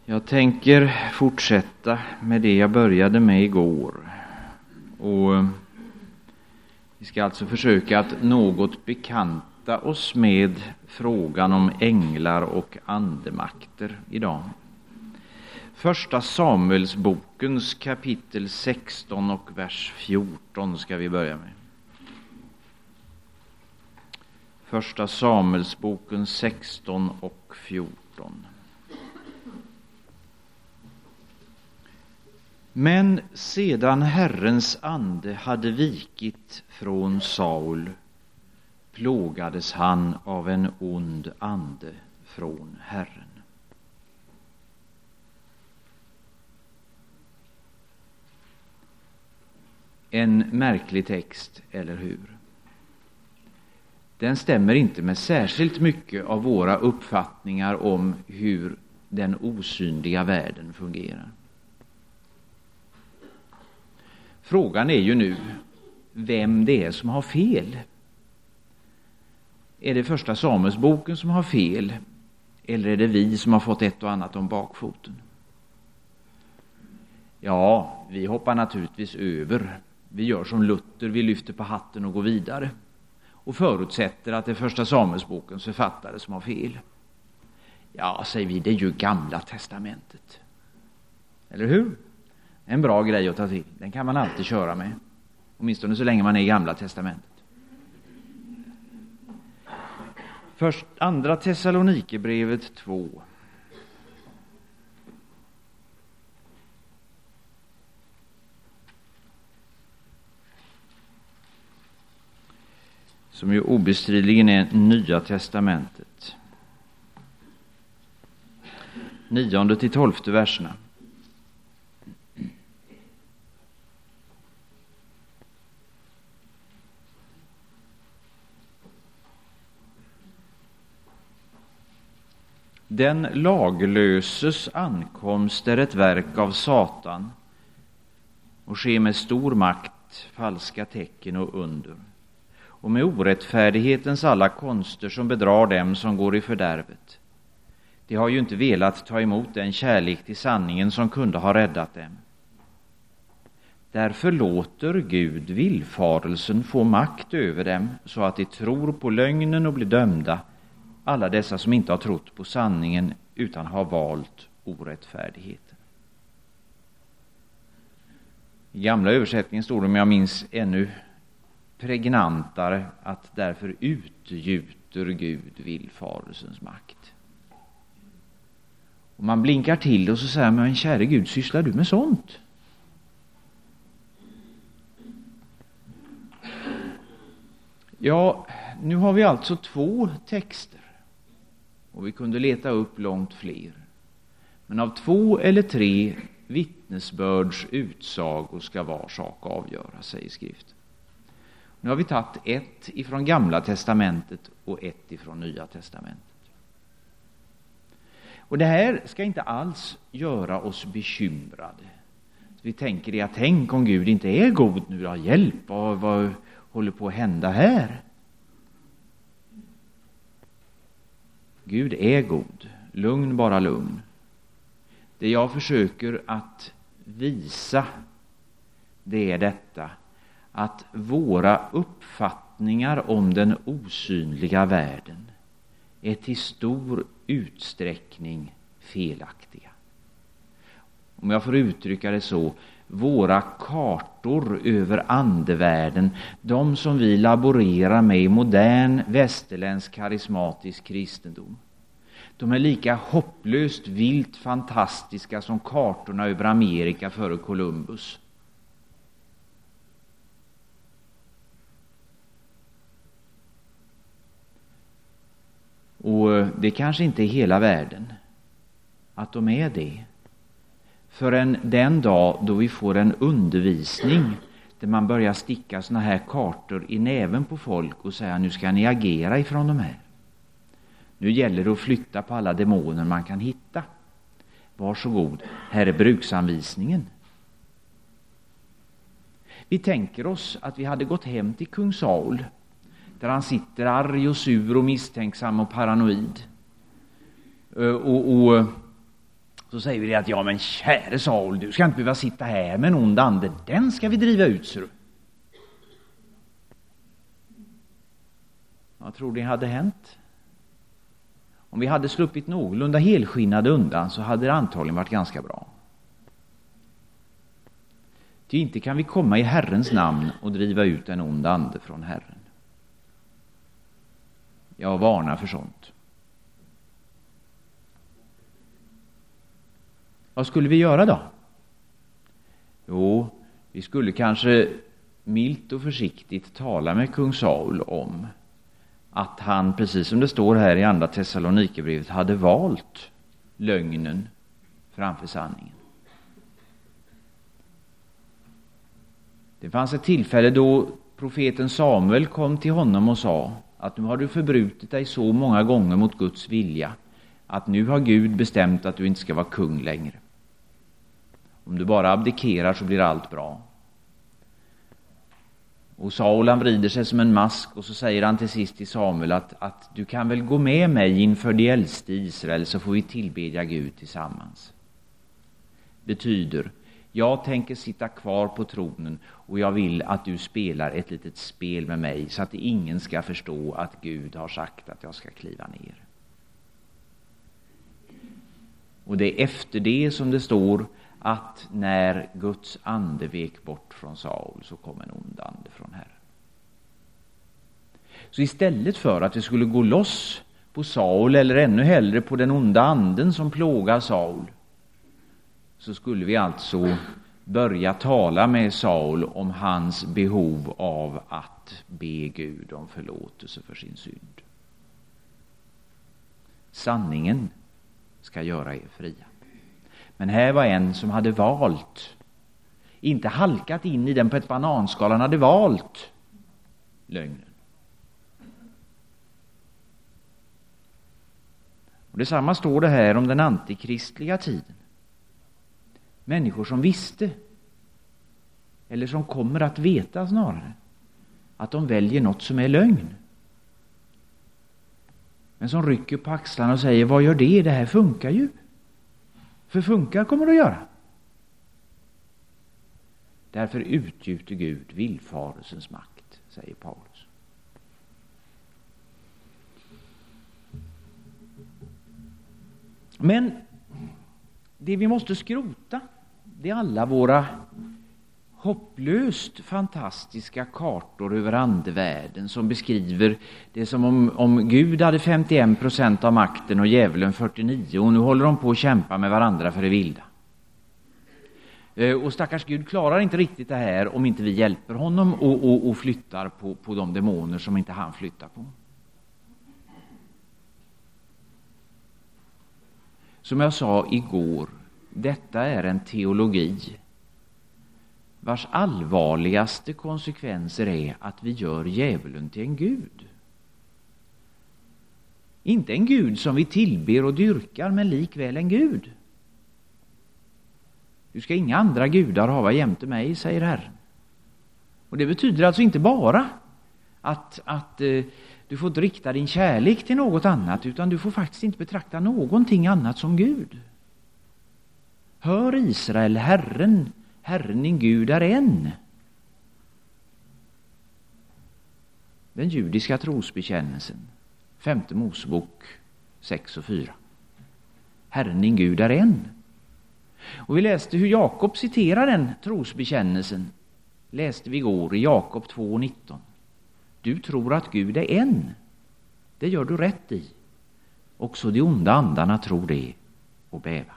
Jag tänker fortsätta med det jag började med igår. Och vi ska alltså försöka att något bekanta oss med frågan om änglar och andemakter idag. Första Samuelsbokens kapitel 16 och vers 14 ska vi börja med. Första Samuelsboken 16 och 14. Men sedan Herrens ande hade vikit från Saul plågades han av en ond ande från Herren. En märklig text, eller hur? Den stämmer inte med särskilt mycket av våra uppfattningar om hur den osynliga världen fungerar. Frågan är ju nu vem det är som har fel. Är det första Samuelsboken som har fel? Eller är det vi som har fått ett och annat om bakfoten? Ja, vi hoppar naturligtvis över. Vi gör som Luther, vi lyfter på hatten och går vidare. Och förutsätter att det är första Samuelsbokens författare som har fel. Ja, säger vi, det är ju Gamla testamentet. Eller hur? En bra grej att ta till. Den kan man alltid köra med. Åtminstone så länge man är i Gamla testamentet. Först andra Thessalonikerbrevet 2. Som ju obestridligen är Nya testamentet. 9-12 verserna. Den laglöses ankomst är ett verk av Satan och sker med stor makt, falska tecken och under, och med orättfärdighetens alla konster som bedrar dem som går i fördärvet. De har ju inte velat ta emot den kärlek till sanningen som kunde ha räddat dem. Därför låter Gud villfarelsen få makt över dem så att de tror på lögnen och blir dömda, alla dessa som inte har trott på sanningen utan har valt orättfärdigheten. I gamla översättningen står det, om jag minns ännu pregnantare, att därför utgjuter Gud villfarelsens makt. Och man blinkar till och så säger man, käre Gud, sysslar du med sånt? Ja, nu har vi alltså 2 texter. Och vi kunde leta upp långt fler. Men av 2 eller 3 vittnesbörds utsagor ska var sak avgöra, säger skriften. Nu har vi tagit ett ifrån Gamla testamentet och ett ifrån Nya testamentet. Och det här ska inte alls göra oss bekymrade. Vi tänker att tänk om Gud inte är god nu, då, hjälp, vad håller på att hända här? Gud är god, lugn, bara lugn. Det jag försöker att visa, det är detta, att våra uppfattningar om den osynliga världen är till stor utsträckning felaktiga. Om jag får uttrycka det så, våra kartor över andevärlden, de som vi laborerar med i modern västerländsk karismatisk kristendom, de är lika hopplöst vilt fantastiska som kartorna över Amerika före Columbus. Och det kanske inte är hela världen att de är det. Förrän den dag då vi får en undervisning där man börjar sticka såna här kartor i näven på folk och säga, nu ska ni agera ifrån de här. Nu gäller det att flytta på alla demoner man kan hitta. Varsågod, här är bruksanvisningen. Vi tänker oss att vi hade gått hem till kung Saul, där han sitter arg och sur och misstänksam och paranoid. Och Så säger vi det att, ja men käre Saul, du ska inte behöva sitta här med en ond ande, den ska vi driva ut, så du. Jag tror det hade hänt. Om vi hade sluppit någorlunda helskinnade undan så hade det antagligen varit ganska bra. Ty inte kan vi komma i Herrens namn och driva ut en ond ande från Herren. Jag varnar för sånt. Vad skulle vi göra då? Jo, vi skulle kanske milt och försiktigt tala med kung Saul om att han, precis som det står här i andra Thessalonikerbrevet, hade valt lögnen framför sanningen. Det fanns ett tillfälle då profeten Samuel kom till honom och sa att nu har du förbrutit dig så många gånger mot Guds vilja att nu har Gud bestämt att du inte ska vara kung längre. Om du bara abdikerar så blir allt bra. Och Saul, han vrider sig som en mask och så säger han till sist till Samuel att du kan väl gå med mig inför de äldste i Israel, så får vi tillbedja Gud tillsammans. Betyder, jag tänker sitta kvar på tronen och jag vill att du spelar ett litet spel med mig så att ingen ska förstå att Gud har sagt att jag ska kliva ner. Och det är efter det som det står att när Guds ande vek bort från Saul så kom en ond ande från Herren. Så istället för att det skulle gå loss på Saul eller ännu hellre på den onda anden som plågar Saul, så skulle vi alltså börja tala med Saul om hans behov av att be Gud om förlåtelse för sin synd. Sanningen ska göra er fria. Men här var en som hade valt, inte halkat in i den på ett bananskal, han hade valt lögnen. Och detsamma står det här om den antikristliga tiden. Människor som visste, eller som kommer att veta snarare, att de väljer något som är lögn. Men som rycker på axlarna och säger, vad gör det? Det här funkar ju. För funkar kommer det att göra. Därför utgjuter Gud villfarelsens makt, säger Paulus. Men det vi måste skrota, det är alla våra hopplöst fantastiska kartor över andevärlden som beskriver det som om Gud hade 51% av makten och djävulen 49%, och nu håller de på att kämpa med varandra för det vilda. Och stackars Gud klarar inte riktigt det här om inte vi hjälper honom och flyttar på de demoner som inte han flyttar på. Som jag sa igår, detta är en teologi vars allvarligaste konsekvenser är att vi gör djävulen till en gud. Inte en gud som vi tillber och dyrkar, men likväl en gud. Du ska inga andra gudar hava jämte mig, säger Herren. Och det betyder alltså inte bara att du får inte rikta din kärlek till något annat, utan du får faktiskt inte betrakta någonting annat som Gud. Hör Israel, Herren din Gud är en. Den judiska trosbekännelsen, 5:e Mosebok 6:4. Herren din Gud är en. Och vi läste hur Jakob citerar den trosbekännelsen. Läste vi igår i Jakob 2:19. Du tror att Gud är en. Det gör du rätt i. Också de onda andarna tror det och bävar.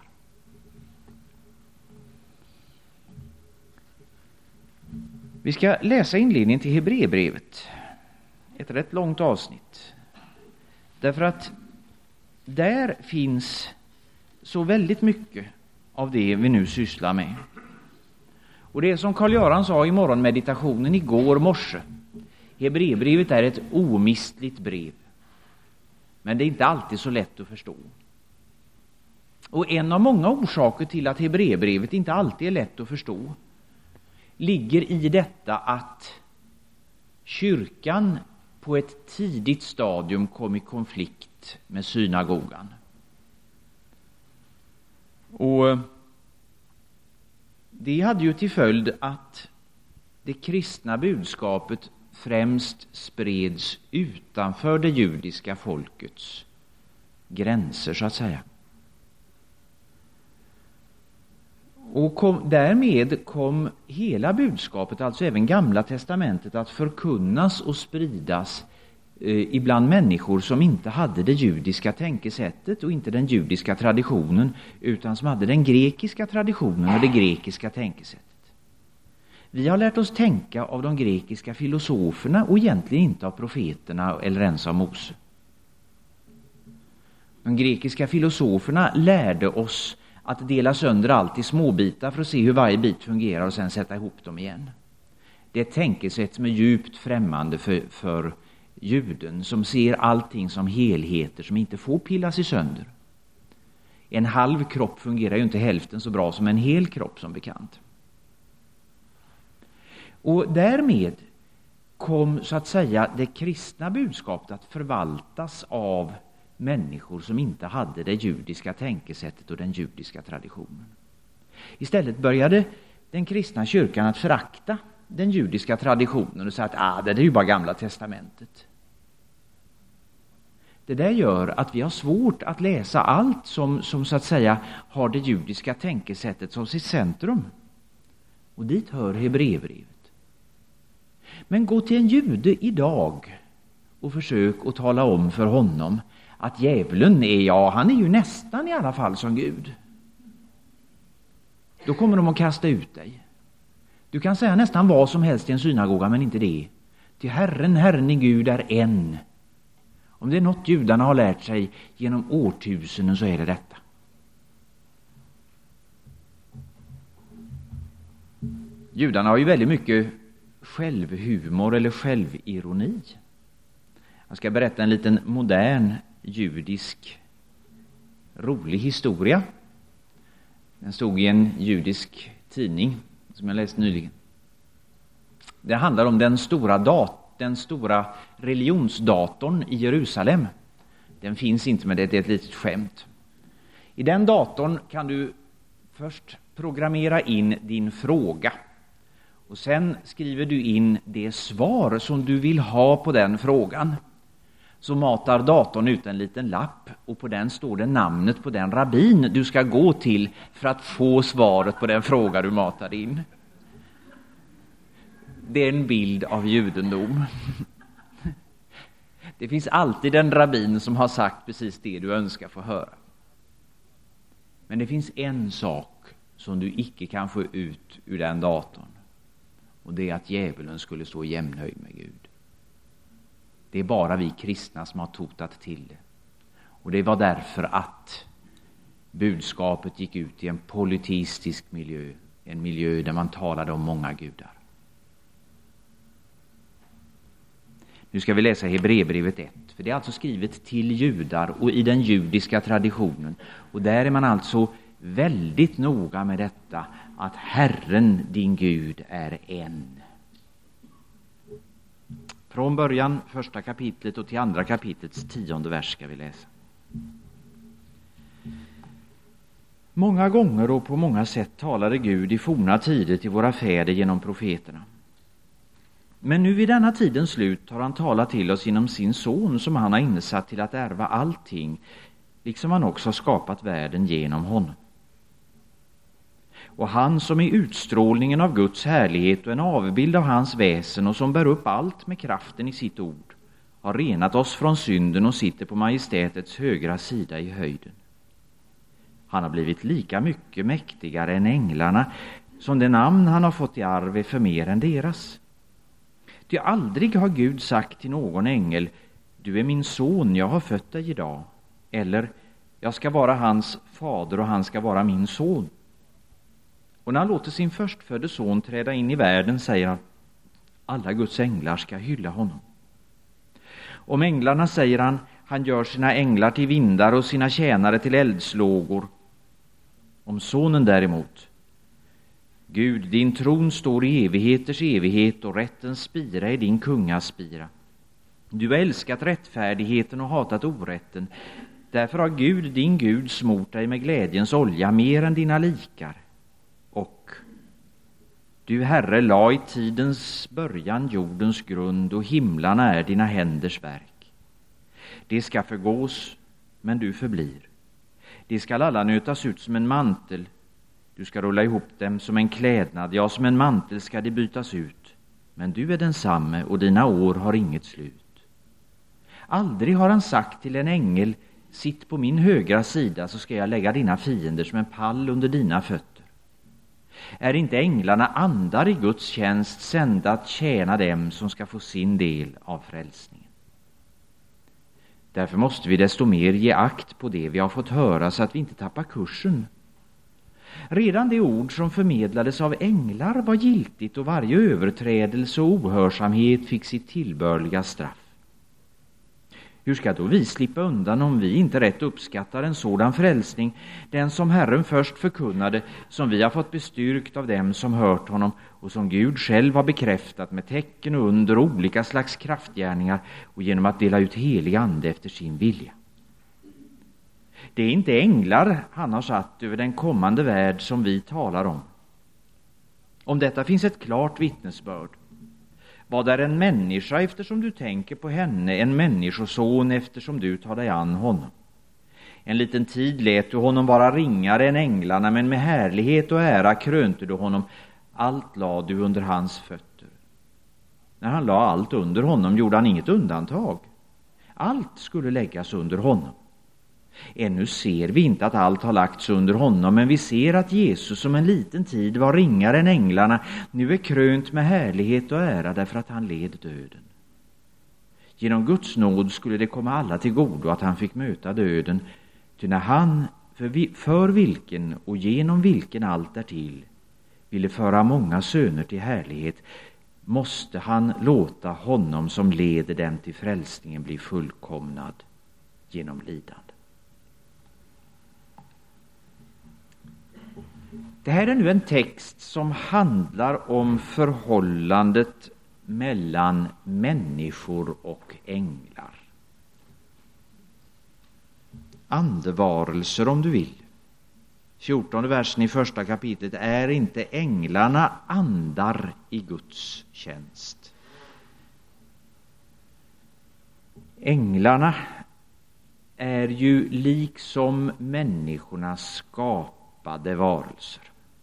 Vi ska läsa inledningen till Hebreerbrevet. Ett rätt långt avsnitt. Därför att där finns så väldigt mycket av det vi nu sysslar med. Och det är som Karl-Göran sa i morgonmeditationen igår morse. Hebreerbrevet är ett omistligt brev. Men det är inte alltid så lätt att förstå. Och en av många orsaker till att Hebreerbrevet inte alltid är lätt att förstå ligger i detta att kyrkan på ett tidigt stadium kom i konflikt med synagogan. Och det hade ju till följd att det kristna budskapet främst spreds utanför det judiska folkets gränser, så att säga. Och därmed kom hela budskapet, alltså även Gamla testamentet, att förkunnas och spridas ibland människor som inte hade det judiska tänkesättet och inte den judiska traditionen, utan som hade den grekiska traditionen och det grekiska tänkesättet. Vi har lärt oss tänka av de grekiska filosoferna och egentligen inte av profeterna eller ens av Mose. De grekiska filosoferna lärde oss att dela sönder allt i småbitar för att se hur varje bit fungerar och sen sätta ihop dem igen. Det är ett tänkesätt som är djupt främmande för juden, som ser allting som helheter som inte får pillas i sönder. En halv kropp fungerar ju inte hälften så bra som en hel kropp, som bekant. Och därmed kom, så att säga, det kristna budskapet att förvaltas av människor som inte hade det judiska tänkesättet och den judiska traditionen. Istället började den kristna kyrkan att förakta den judiska traditionen och säga att det är ju bara Gamla testamentet. Det där gör att vi har svårt att läsa allt som så att säga har det judiska tänkesättet som sitt centrum. Och dit hör Hebreerbrevet. Men gå till en jude idag och försök att tala om för honom att djävulen han är ju nästan i alla fall som Gud. Då kommer de att kasta ut dig. Du kan säga nästan vad som helst i en synagoga, men inte det. Till Herren i Gud är en. Om det är något judarna har lärt sig genom årtusenden så är det detta. Judarna har ju väldigt mycket självhumor eller självironi. Jag ska berätta en liten modern judisk rolig historia. Den stod i en judisk tidning som jag läste nyligen. Det handlar om den stora religionsdatorn i Jerusalem. Den finns inte, men det är ett litet skämt. I den datorn kan du först programmera in din fråga. Och sen skriver du in det svar som du vill ha på den frågan. Så matar datorn ut en liten lapp och på den står det namnet på den rabbin du ska gå till för att få svaret på den fråga du matar in. Det är en bild av judendom. Det finns alltid en rabbin som har sagt precis det du önskar få höra. Men det finns en sak som du icke kan få ut ur den datorn. Och det är att djävulen skulle stå jämnhöjd med Gud. Det är bara vi kristna som har totat till det. Och det var därför att budskapet gick ut i en politistisk miljö. En miljö där man talade om många gudar. Nu ska vi läsa Hebreerbrevet 1. För det är alltså skrivet till judar och i den judiska traditionen. Och där är man alltså väldigt noga med detta. Att Herren din Gud är en. Från början, första kapitlet och till andra kapitlets 10:e vers ska vi läsa. Många gånger och på många sätt talade Gud i forna tider till våra fäder genom profeterna. Men nu vid denna tidens slut har han talat till oss genom sin son som han har insatt till att ärva allting, liksom han också har skapat världen genom honom. Och han som är utstrålningen av Guds härlighet och en avbild av hans väsen och som bär upp allt med kraften i sitt ord har renat oss från synden och sitter på majestätets högra sida i höjden. Han har blivit lika mycket mäktigare än änglarna som det namn han har fått i arv är för mer än deras. Ty aldrig har Gud sagt till någon ängel: du är min son, jag har fött dig idag. Eller, jag ska vara hans fader och han ska vara min son. Och när han låter sin förstfödde son träda in i världen säger han: alla Guds änglar ska hylla honom. Om änglarna säger han: han gör sina änglar till vindar och sina tjänare till eldslågor. Om sonen däremot: Gud, din tron står i evigheters evighet och rättens spira är din kungaspira. Du har älskat rättfärdigheten och hatat orätten. Därför har Gud, din Gud, smort dig med glädjens olja mer än dina likar. Och du, Herre, la i tidens början jordens grund, och himlarna är dina händers verk. Det ska förgås, men du förblir. Det ska alla nötas ut som en mantel. Du ska rulla ihop dem som en klädnad, ja, som en mantel ska de bytas ut. Men du är densamme, och dina år har inget slut. Aldrig har han sagt till en ängel: sitt på min högra sida, så ska jag lägga dina fiender som en pall under dina fötter. Är inte änglarna andar i Guds tjänst, sända att tjäna dem som ska få sin del av frälsningen? Därför måste vi desto mer ge akt på det vi har fått höra, så att vi inte tappar kursen. Redan det ord som förmedlades av änglar var giltigt, och varje överträdelse och ohörsamhet fick sitt tillbörliga straff. Hur ska då vi slippa undan om vi inte rätt uppskattar en sådan frälsning, den som Herren först förkunnade, som vi har fått bestyrkt av dem som hört honom, och som Gud själv har bekräftat med tecken och under olika slags kraftgärningar och genom att dela ut helig ande efter sin vilja? Det är inte änglar han har satt över den kommande värld som vi talar om. Om detta finns ett klart vittnesbörd. Vad är en människa eftersom du tänker på henne, en människoson eftersom du tar dig an honom? En liten tid lät du honom vara ringare än änglarna, men med härlighet och ära krönte du honom. Allt lade du under hans fötter. När han la allt under honom gjorde han inget undantag. Allt skulle läggas under honom. Ännu ser vi inte att allt har lagts under honom, men vi ser att Jesus som en liten tid var ringare än änglarna nu är krönt med härlighet och ära därför att han led döden. Genom Guds nåd skulle det komma alla till godo att han fick möta döden, ty när han, för vilken och genom vilken allt är till, ville föra många söner till härlighet, måste han låta honom som leder dem till frälsningen bli fullkomnad genom lidande. Det här är nu en text som handlar om förhållandet mellan människor och änglar. Andevarelser om du vill. 14:e versen i första kapitlet: är inte änglarna andar i Guds tjänst? Änglarna är ju liksom människorna skapade varelser.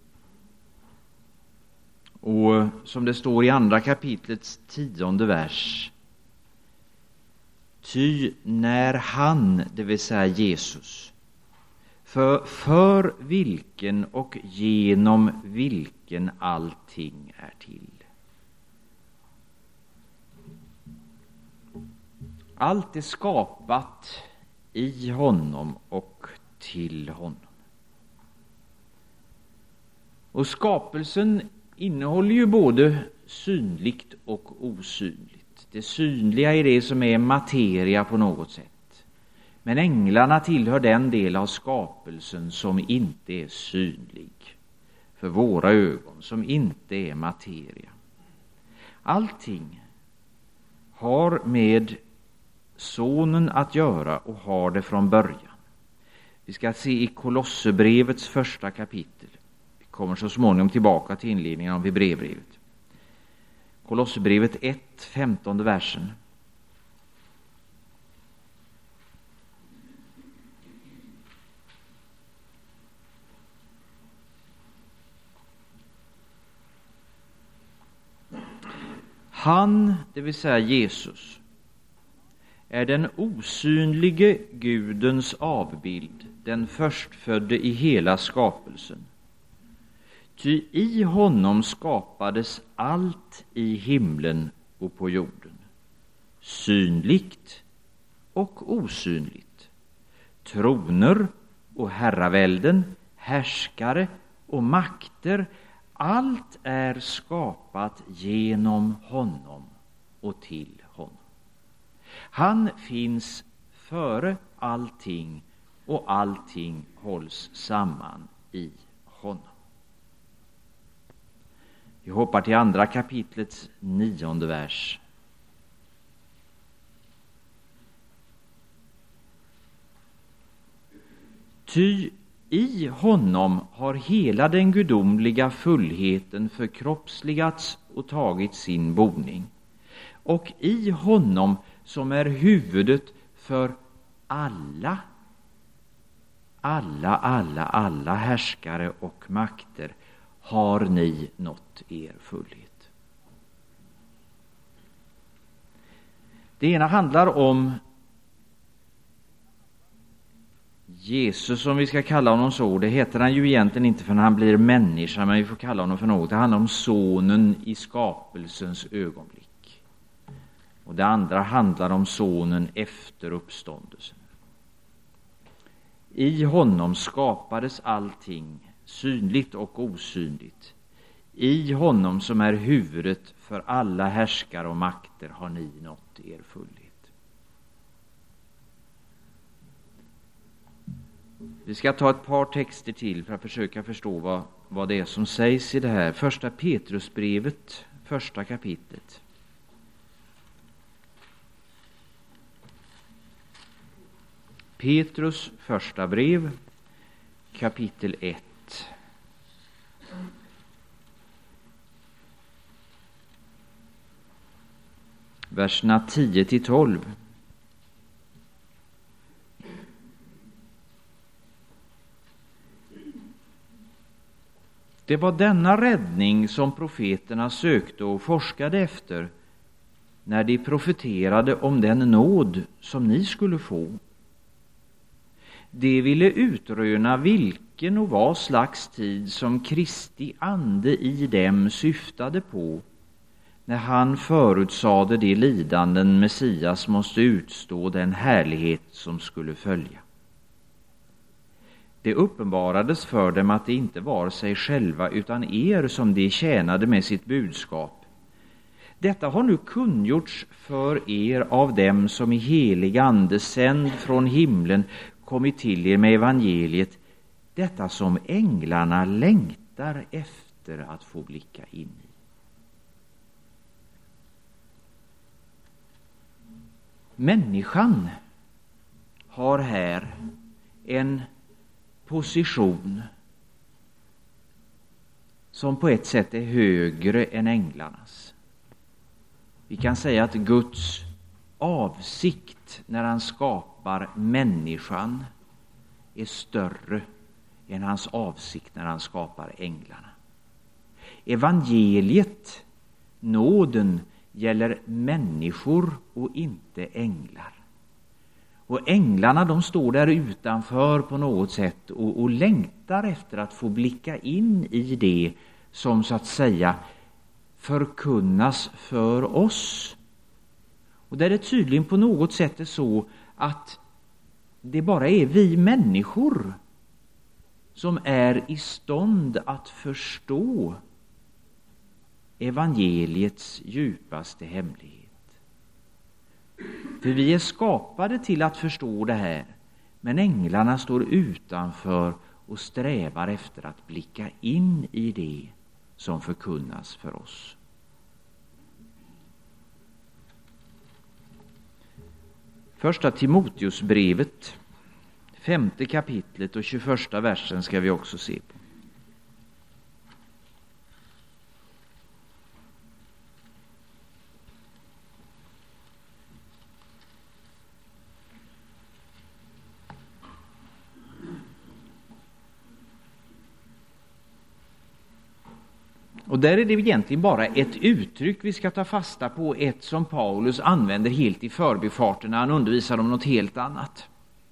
Och som det står i andra kapitlets 10:e vers: ty när han, det vill säga Jesus, för vilken och genom vilken allting är till. Allt är skapat i honom och till honom. Och skapelsen innehåller ju både synligt och osynligt. Det synliga är det som är materia på något sätt. Men änglarna tillhör den del av skapelsen som inte är synlig för våra ögon, som inte är materia. Allting har med sonen att göra och har det från början. Vi ska se i Kolosserbrevets första kapitel. Vi kommer så småningom tillbaka till inledningen av Hebreerbrevet. Kolosserbrevet 1, 15:e versen. Han, det vill säga Jesus, är den osynlige Gudens avbild, den förstfödde i hela skapelsen. Ty i honom skapades allt i himlen och på jorden, synligt och osynligt, troner och herravälden, härskare och makter. Allt är skapat genom honom och till honom. Han finns före allting och allting hålls samman i honom. Vi hoppar till andra kapitlets 9:e vers. Ty i honom har hela den gudomliga fullheten förkroppsligats och tagit sin boning. Och i honom som är huvudet för alla härskare och makter har ni nått er fullhet. Det ena handlar om Jesus, om vi ska kalla honom så. Det heter han ju egentligen inte för när han blir människa, men vi får kalla honom för något. Det handlar om sonen i skapelsens ögonblick. Och det andra handlar om sonen efter uppståndelsen. I honom skapades allting, synligt och osynligt. I honom som är huvudet för alla härskare och makter har ni nått er fullhet. Vi ska ta ett par texter till för att försöka förstå vad det är som sägs i det här. Första Petrusbrevet, första kapitlet. Petrus första brev, kapitel 1. Verserna 10-12. Det var denna räddning som profeterna sökte och forskade efter när de profeterade om den nåd som ni skulle få. De ville utröna vilken och vad slags tid som Kristi ande i dem syftade på när han förutsade de lidanden Messias måste utstå, den härlighet som skulle följa. Det uppenbarades för dem att det inte var sig själva utan er som de tjänade med sitt budskap. Detta har nu kungjorts för er av dem som i helig ande sänd från himlen kommit till er med evangeliet, detta som änglarna längtar efter att få blicka in i. Människan har här en position som på ett sätt är högre än änglarnas. Vi kan säga att Guds avsikt när han skapar människan är större än hans avsikt när han skapar änglarna. Evangeliet, nåden, gäller människor och inte änglar. Och änglarna, de står där utanför på något sätt och längtar efter att få blicka in i det som så att säga förkunnas för oss. Och där det tydligen på något sätt är så att det bara är vi människor som är i stånd att förstå evangeliets djupaste hemlighet. För vi är skapade till att förstå det här, men änglarna står utanför och strävar efter att blicka in i det som förkunnas för oss. Första Timoteusbrevet, 5:e kapitlet och 21:a versen ska vi också se på. Och där är det egentligen bara ett uttryck vi ska ta fasta på, ett som Paulus använder helt i förbifarten när han undervisar om något helt annat.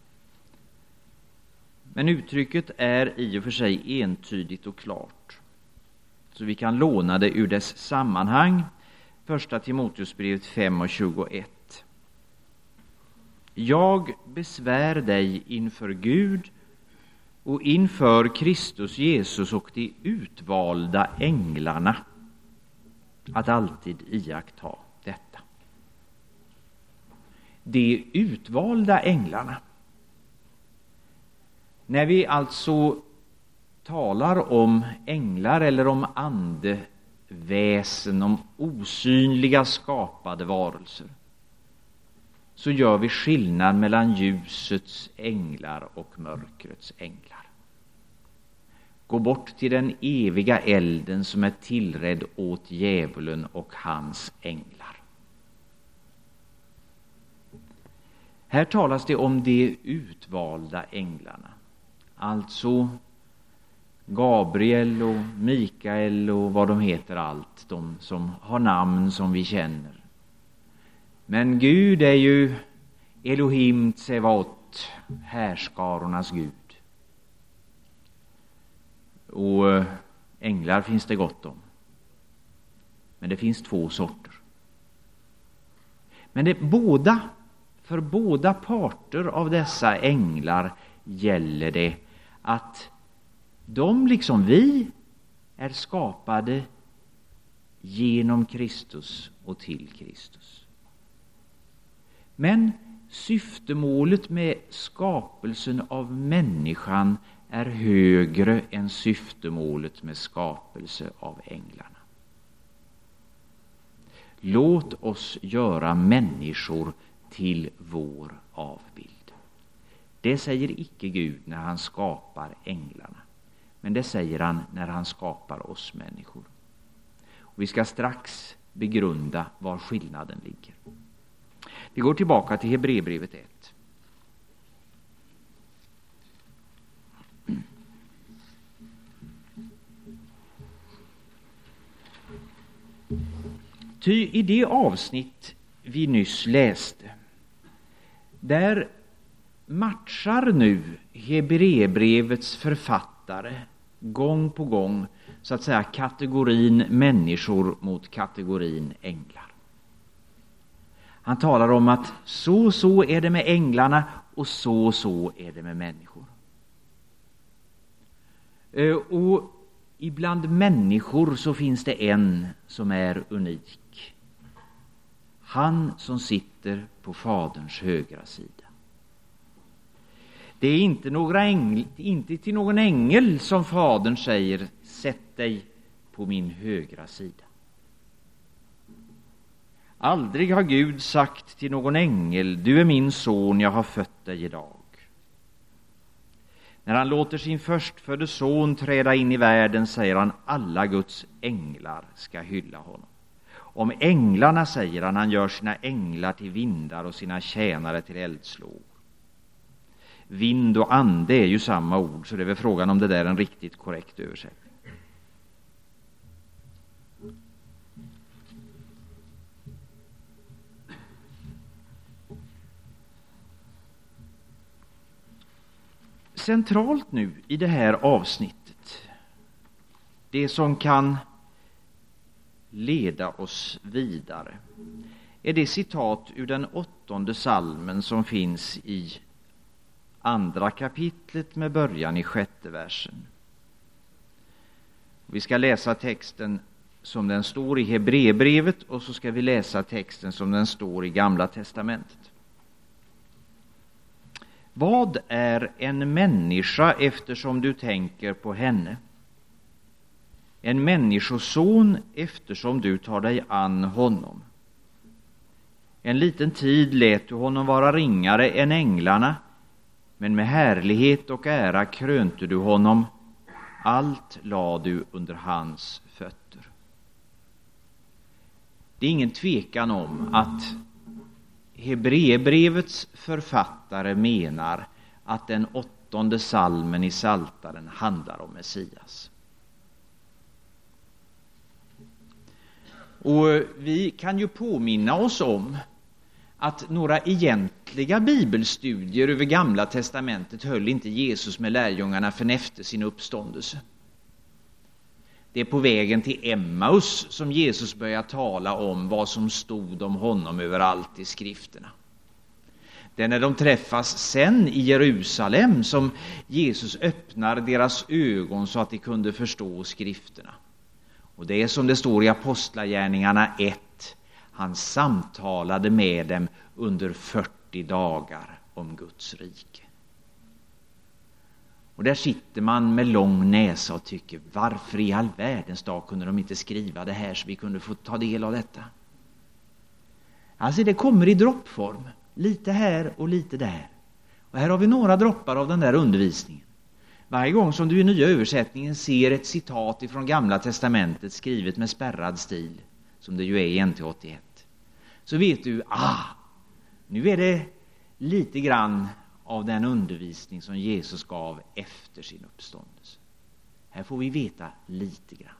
Men uttrycket är i och för sig entydigt och klart. Så vi kan låna det ur dess sammanhang. Första Timoteusbrevet 5:21. Jag besvär dig inför Gud och inför Kristus Jesus och de utvalda änglarna att alltid iaktta detta. De utvalda änglarna. När vi alltså talar om änglar eller om andeväsen, om osynliga skapade varelser, så gör vi skillnad mellan ljusets änglar och mörkrets änglar. Gå bort till den eviga elden som är tillredd åt djävulen och hans änglar. Här talas det om de utvalda änglarna. Alltså Gabriel och Mikael och vad de heter allt. De som har namn som vi känner. Men Gud är ju Elohim Tsevaot, härskarornas Gud. Och änglar finns det gott om. Men det finns 2 sorter. Men för båda parter av dessa änglar gäller det att de liksom vi är skapade genom Kristus och till Kristus. Men syftemålet med skapelsen av människan är högre än syftemålet med skapelse av änglarna. Låt oss göra människor till vår avbild. Det säger icke Gud när han skapar änglarna. Men det säger han när han skapar oss människor. Och vi ska strax begrunda var skillnaden ligger. Vi går tillbaka till Hebreerbrevet 1. Ty i det avsnitt vi nyss läste, där matchar nu Hebreerbrevets författare gång på gång så att säga kategorin människor mot kategorin änglar. Han talar om att så är det med änglarna och så är det med människor. Och ibland människor så finns det en som är unik. Han som sitter på Faderns högra sida. Det är inte till någon ängel som Fadern säger: sätt dig på min högra sida. Aldrig har Gud sagt till någon ängel: du är min son, jag har fött dig idag. När han låter sin förstfödde son träda in i världen säger han: alla Guds änglar ska hylla honom. Om änglarna säger han gör sina änglar till vindar och sina tjänare till eldslågor. Vind och ande är ju samma ord, så det är väl frågan om det där är en riktigt korrekt översättning. Centralt nu i det här avsnittet, det som kan leda oss vidare, är det citat ur den 8:e psalmen som finns i 2 kapitlet med början i 6:e versen. Vi ska läsa texten som den står i Hebreerbrevet och så ska vi läsa texten som den står i Gamla testamentet. Vad är en människa eftersom du tänker på henne? En människoson eftersom du tar dig an honom. En liten tid lät du honom vara ringare än änglarna, men med härlighet och ära krönte du honom. Allt lade du under hans fötter. Det är ingen tvekan om att Hebreerbrevets författare menar att den 8:e psalmen i Psaltaren handlar om Messias. Och vi kan ju påminna oss om att några egentliga bibelstudier över Gamla testamentet höll inte Jesus med lärjungarna förrän efter sin uppståndelse. Det är på vägen till Emmaus som Jesus börjar tala om vad som stod om honom överallt i skrifterna. Det är när de träffas sen i Jerusalem som Jesus öppnar deras ögon så att de kunde förstå skrifterna. Och det är som det står i Apostlagärningarna 1. Han samtalade med dem under 40 dagar om Guds rike. Och där sitter man med lång näsa och tycker: varför i all världens dag kunde de inte skriva det här så vi kunde få ta del av detta? Alltså det kommer i droppform. Lite här och lite där. Och här har vi några droppar av den där undervisningen. Varje gång som du i nya översättningen ser ett citat ifrån Gamla testamentet skrivet med spärrad stil, som det ju är i NT81, så vet du, nu är det lite grann av den undervisning som Jesus gav efter sin uppståndelse. Här får vi veta lite grann.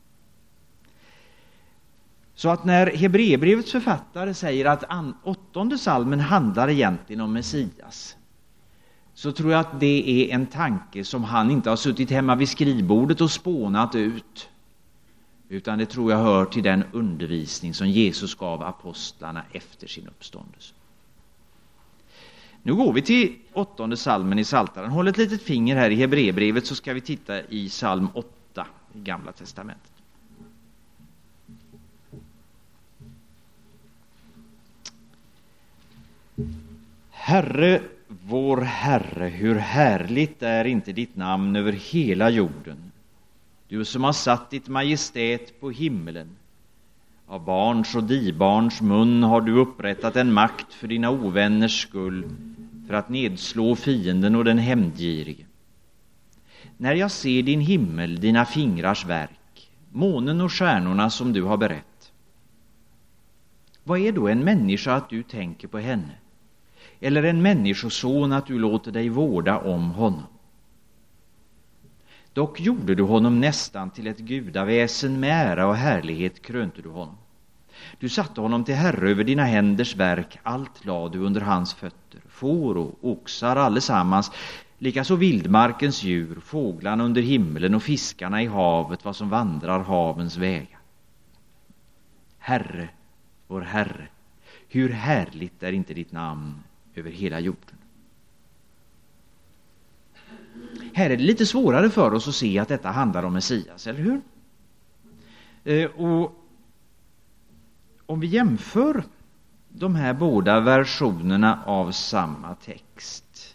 Så att när Hebreerbrevets författare säger att 8:e psalmen handlar egentligen om Messias, så tror jag att det är en tanke som han inte har suttit hemma vid skrivbordet och spånat ut, utan det tror jag hör till den undervisning som Jesus gav apostlarna efter sin uppståndelse. Nu går vi till 8:e psalmen i Psaltaren. Håll ett litet finger här i Hebreerbrevet, så ska vi titta i psalm 8 i Gamla testamentet. Herre, vår Herre, hur härligt är inte ditt namn över hela jorden. Du som har satt ditt majestät på himmelen. Av barns och dibarns mun har du upprättat en makt för dina ovänners skull, för att nedslå fienden och den hämndgirige. När jag ser din himmel, dina fingrars verk, månen och stjärnorna som du har berett. Vad är då en människa att du tänker på henne? Eller en människoson att du låter dig vårda om honom? Dock gjorde du honom nästan till ett gudaväsen, med ära och härlighet krönte du honom. Du satte honom till herre över dina händers verk, allt lade du under hans fötter, får och oxar allesammans, likaså vildmarkens djur, fåglarna under himmelen och fiskarna i havet, vad som vandrar havens vägar. Herre, vår Herre, hur härligt är inte ditt namn över hela jorden. Här är det lite svårare för oss att se att detta handlar om Messias, eller hur? Och om vi jämför de här båda versionerna av samma text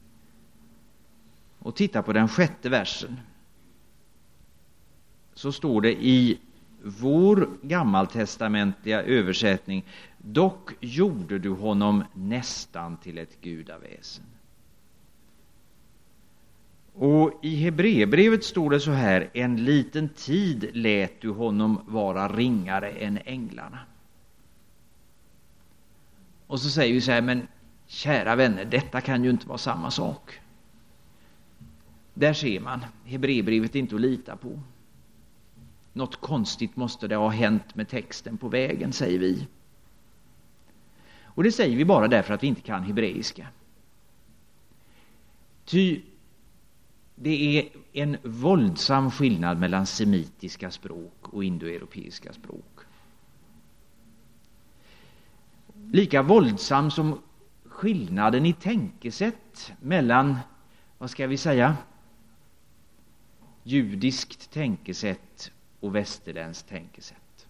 och tittar på den 6:e versen, så står det i vår gammaltestamentliga översättning: dock gjorde du honom nästan till ett gudaväsen. Och i Hebreerbrevet står det så här: en liten tid lät du honom vara ringare än änglarna. Och så säger vi så här: men kära vänner, detta kan ju inte vara samma sak. Där ser man, Hebreerbrevet är inte att lita på. Något konstigt måste det ha hänt med texten på vägen, säger vi. Och det säger vi bara därför att vi inte kan hebreiska. Ty det är en våldsam skillnad mellan semitiska språk och indoeuropeiska språk. Lika våldsam som skillnaden i tänkesätt mellan, vad ska vi säga, judiskt tänkesätt och västerländskt tänkesätt.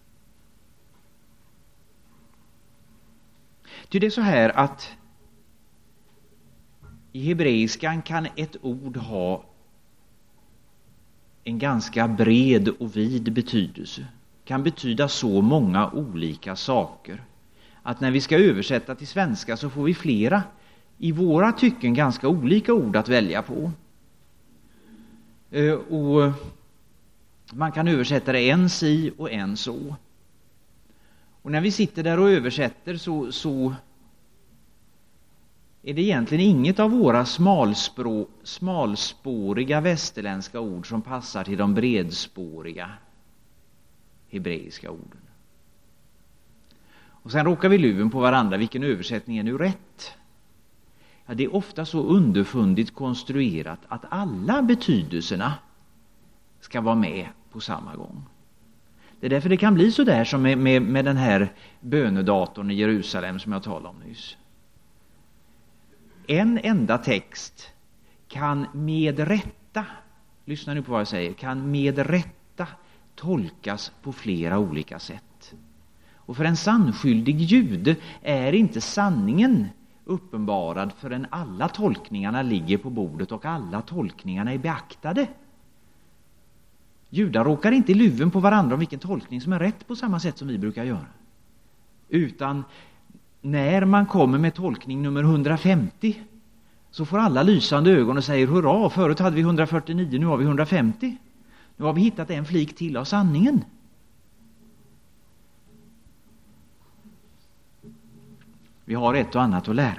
Ty det är så här att i hebreiskan kan ett ord ha en ganska bred och vid betydelse. Kan betyda så många olika saker att när vi ska översätta till svenska så får vi flera, i våra tycken ganska olika ord att välja på. Och man kan översätta det en si och en så. Och när vi sitter där och översätter så är det egentligen inget av våra smalspåriga västerländska ord som passar till de bredspåriga hebreiska orden. Och sen råkar vi luven på varandra, vilken översättning är nu rätt? Ja, det är ofta så underfundigt konstruerat att alla betydelserna ska vara med på samma gång. Det är därför det kan bli så där som med den här bönedatorn i Jerusalem som jag talade om nyss. En enda text kan med rätta, lyssna nu på vad jag säger, kan med rätta tolkas på flera olika sätt. Och för en sannskyldig jude är inte sanningen uppenbarad förrän alla tolkningarna ligger på bordet och alla tolkningarna är beaktade. Judar råkar inte i luven på varandra om vilken tolkning som är rätt på samma sätt som vi brukar göra. Utan när man kommer med tolkning nummer 150 så får alla lysande ögon och säger hurra, förut hade vi 149, nu har vi 150. Nu har vi hittat en flik till av sanningen. Vi har ett och annat att lära.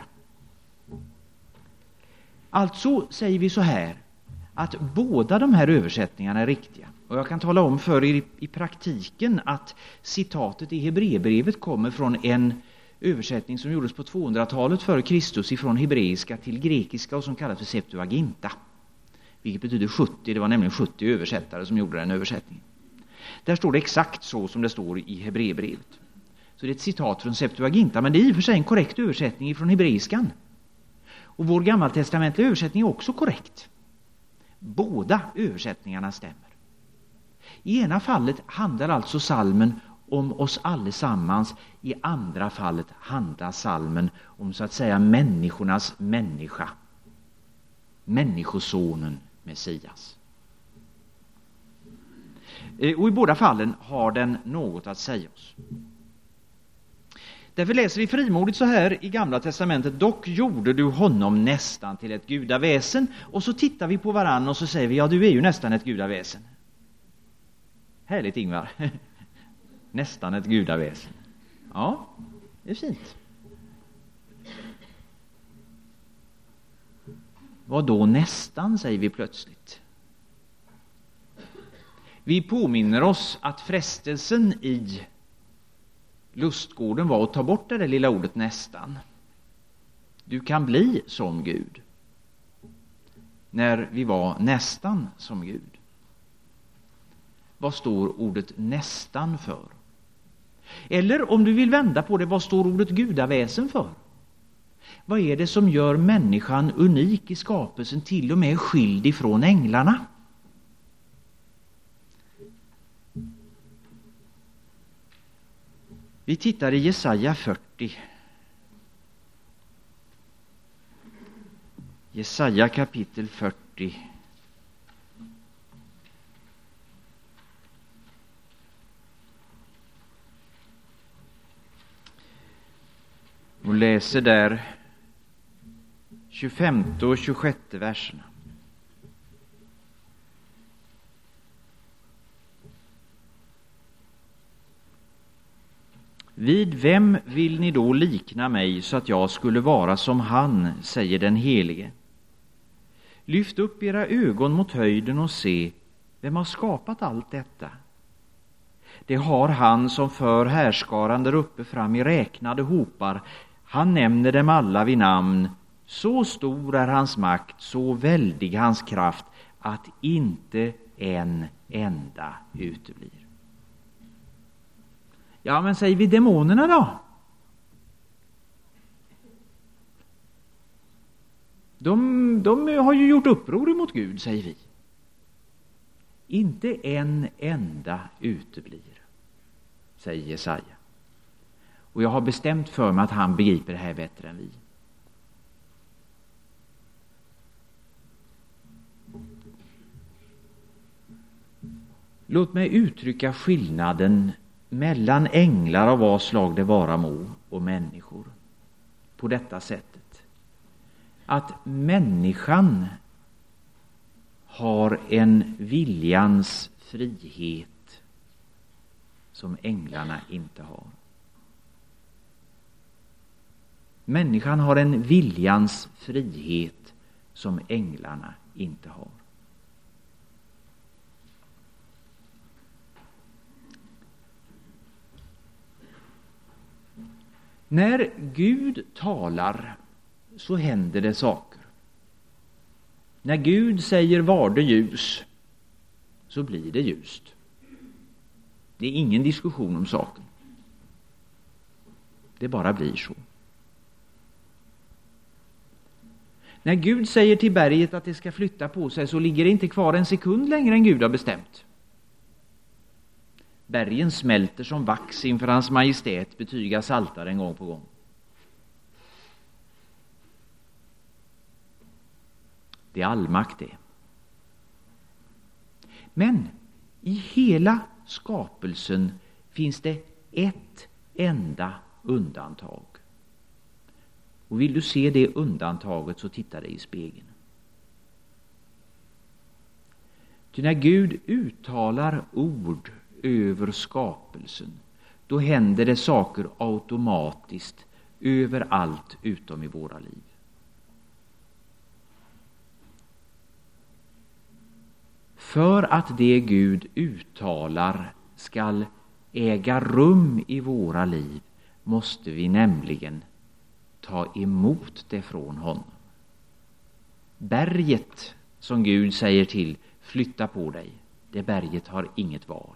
Alltså säger vi så här, att båda de här översättningarna är riktiga. Och jag kan tala om för er i praktiken att citatet i Hebreerbrevet kommer från en översättning som gjordes på 200-talet före Kristus ifrån hebreiska till grekiska och som kallas för Septuaginta. Vilket betyder 70, det var nämligen 70 översättare som gjorde den översättningen. Där står det exakt så som det står i Hebreerbrevet. Så det är ett citat från Septuaginta, men det är i och för sig en korrekt översättning från hebreiskan. Och vår gammaltestamentliga översättning är också korrekt. Båda översättningarna stämmer. I ena fallet handlar alltså salmen om oss allesammans. I andra fallet handlar salmen om så att säga människornas människa. Människosonen Messias. Och i båda fallen har den något att säga oss. Därför läser vi frimodigt så här i Gamla testamentet: dock gjorde du honom nästan till ett gudaväsen. Och så tittar vi på varann och så säger vi, ja, du är ju nästan ett gudaväsen. Härligt, Ingvar. Nästan ett gudaväsen. Ja, det är fint. Vad då nästan, säger vi plötsligt. Vi påminner oss att frestelsen i lustgården var att ta bort det där lilla ordet nästan. Du kan bli som Gud. När vi var nästan som Gud. Vad står ordet nästan för? Eller om du vill vända på det, vad står ordet gudaväsen för? Vad är det som gör människan unik i skapelsen, till och med skild ifrån änglarna? Vi tittar i Jesaja 40. Jesaja kapitel 40. Och läser där 25 och 26 verserna. Vid vem vill ni då likna mig så att jag skulle vara som han, säger den helige. Lyft upp era ögon mot höjden och se, vem har skapat allt detta? Det har han som för härskaran där uppe fram i räknade hopar. Han nämner dem alla vid namn. Så stor är hans makt, så väldig hans kraft, att inte en enda uteblir. Ja, men säger vi demonerna då? De har ju gjort uppror mot Gud, säger vi. Inte en enda uteblir, säger Jesaja. Och jag har bestämt för mig att han begriper det här bättre än vi. Låt mig uttrycka skillnaden mellan änglar av vad slag det vara må och människor på detta sättet. Att människan har en viljans frihet som änglarna inte har. Människan har en viljans frihet som änglarna inte har. När Gud talar så händer det saker. När Gud säger var det ljus, så blir det ljust. Det är ingen diskussion om saken. Det bara blir så. När Gud säger till berget att det ska flytta på sig, så ligger det inte kvar en sekund längre än Gud har bestämt. Bergen smälter som vax inför hans majestät, betygar Saltaren gång på gång. Det är allmakt det. Men i hela skapelsen finns det ett enda undantag. Och vill du se det undantaget så titta dig i spegeln. Ty när Gud uttalar ord över skapelsen, då händer det saker automatiskt överallt utom i våra liv. För att det Gud uttalar skall äga rum i våra liv måste vi nämligen ta emot det från honom. Berget som Gud säger till, flytta på dig, det berget har inget val.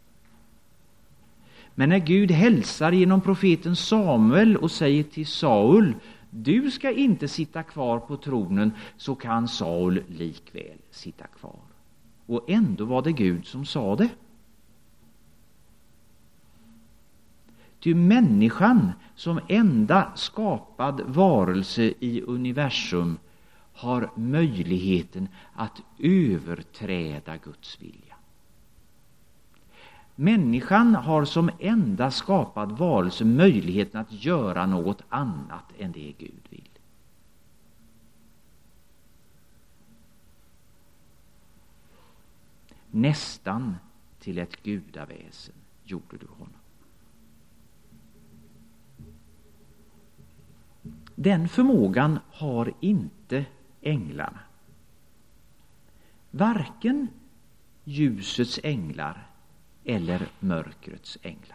Men när Gud hälsar genom profeten Samuel och säger till Saul, du ska inte sitta kvar på tronen, så kan Saul likväl sitta kvar. Och ändå var det Gud som sa det. Ty människan som enda skapad varelse i universum har möjligheten att överträda Guds vilja. Människan har som enda skapad varelse möjligheten att göra något annat än det Gud vill. Nästan till ett gudaväsen gjorde du honom. Den förmågan har inte änglarna. Varken ljusets änglar eller mörkrets änglar.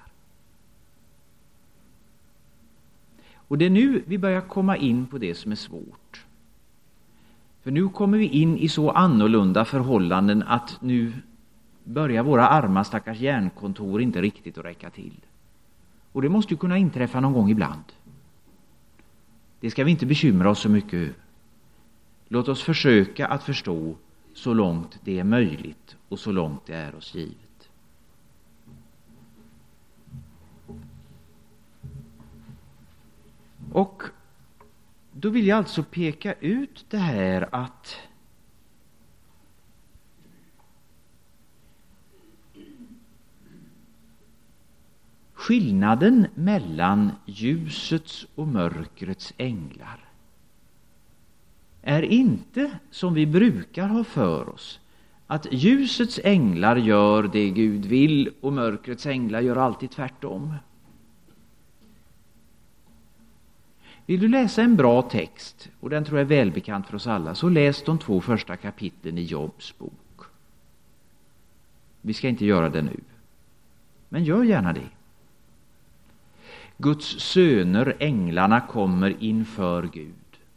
Och det är nu vi börjar komma in på det som är svårt. För nu kommer vi in i så annorlunda förhållanden att nu börjar våra arma stackars hjärnkontor inte riktigt att räcka till. Och det måste ju kunna inträffa någon gång ibland. Det ska vi inte bekymra oss så mycket över. Låt oss försöka att förstå så långt det är möjligt och så långt det är oss givet. Och då vill jag alltså peka ut det här att skillnaden mellan ljusets och mörkrets änglar är inte som vi brukar ha för oss, att ljusets änglar gör det Gud vill och mörkrets änglar gör alltid tvärtom. Vill du läsa en bra text, och den tror jag är välbekant för oss alla, så läs de 2 första kapitlen i Jobs bok. Vi ska inte göra det nu, men gör gärna det. Guds söner, änglarna, kommer inför Gud.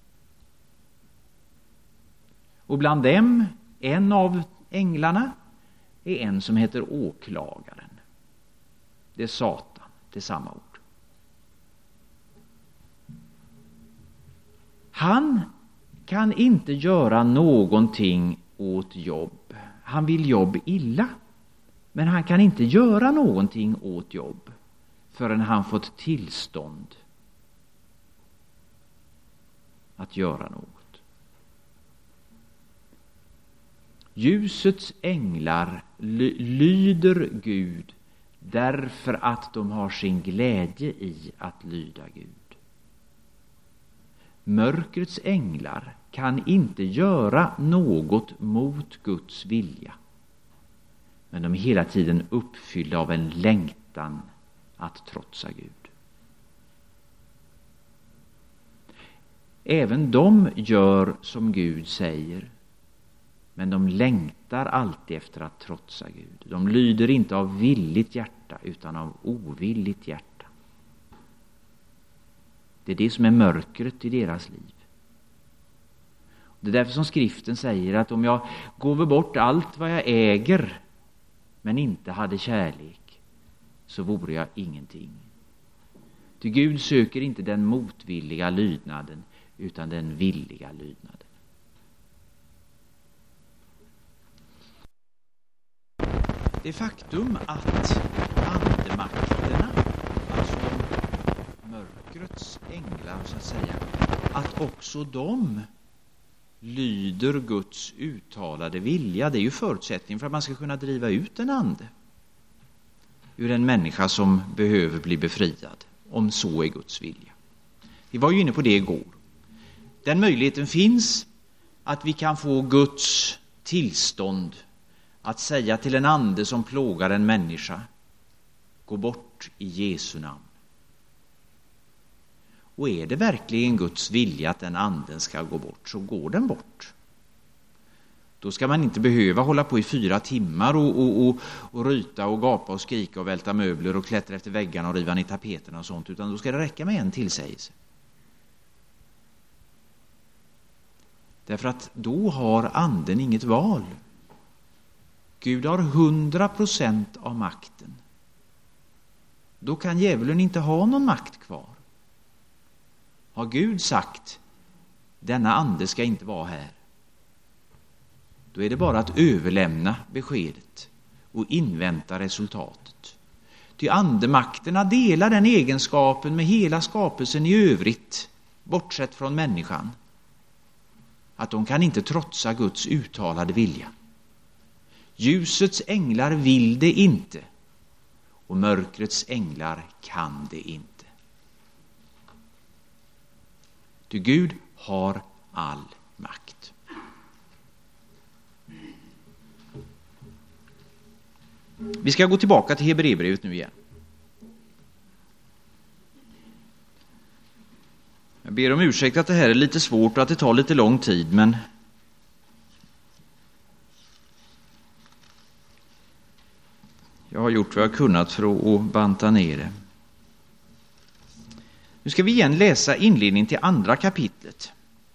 Och bland dem, en av änglarna, är en som heter åklagaren. Det är Satan, det är samma ord. Han kan inte göra någonting åt Jobb. Han vill Jobb illa, men han kan inte göra någonting åt Jobb förrän han fått tillstånd att göra något. Ljusets änglar lyder Gud därför att de har sin glädje i att lyda Gud. Mörkrets änglar kan inte göra något mot Guds vilja, men de är hela tiden uppfyllda av en längtan att trotsa Gud. Även de gör som Gud säger, men de längtar alltid efter att trotsa Gud. De lyder inte av villigt hjärta utan av ovilligt hjärta. Det är det som är mörkret i deras liv. Det är därför som skriften säger att om jag går bort allt vad jag äger men inte hade kärlek, så vore jag ingenting. Ty Gud söker inte den motvilliga lydnaden utan den villiga lydnaden. Det faktum att andemakterna, alltså mörkrets änglar så att säga, att också de lyder Guds uttalade vilja, det är ju förutsättning för att man ska kunna driva ut en ande ur en människa som behöver bli befriad, om så är Guds vilja. Vi var ju inne på det igår. Den möjligheten finns att vi kan få Guds tillstånd att säga till en ande som plågar en människa: gå bort i Jesu namn. Och är det verkligen Guds vilja att den anden ska gå bort, så går den bort. Då ska man inte behöva hålla på i 4 timmar och ryta och gapa och skrika och välta möbler och klättra efter väggarna och riva ner tapeterna och sånt, utan då ska det räcka med en tillsägelse. Därför att då har anden inget val. Gud har 100% av makten. Då kan djävulen inte ha någon makt kvar. Har Gud sagt: denna ande ska inte vara här, då är det bara att överlämna beskedet och invänta resultatet. Ty andemakterna delar den egenskapen med hela skapelsen i övrigt, bortsett från människan, att de kan inte trotsa Guds uttalade vilja. Ljusets änglar vill det inte, och mörkrets änglar kan det inte. Ty Gud har all makt. Vi ska gå tillbaka till Hebreerbrevet nu igen. Jag ber om ursäkt att det här är lite svårt och att det tar lite lång tid, men jag har gjort vad jag kunnat för att banta ner det. Nu ska vi igen läsa inledningen till 2 kapitlet.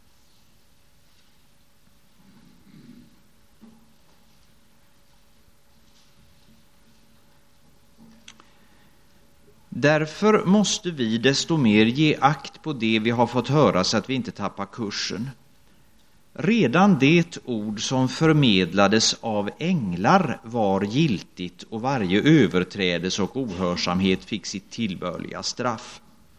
Därför måste vi desto mer ge akt på det vi har fått höra, så att vi inte tappar kursen. Redan det ord som förmedlades av änglar var giltigt, och varje överträdelse och ohörsamhet fick sitt tillbörliga straff.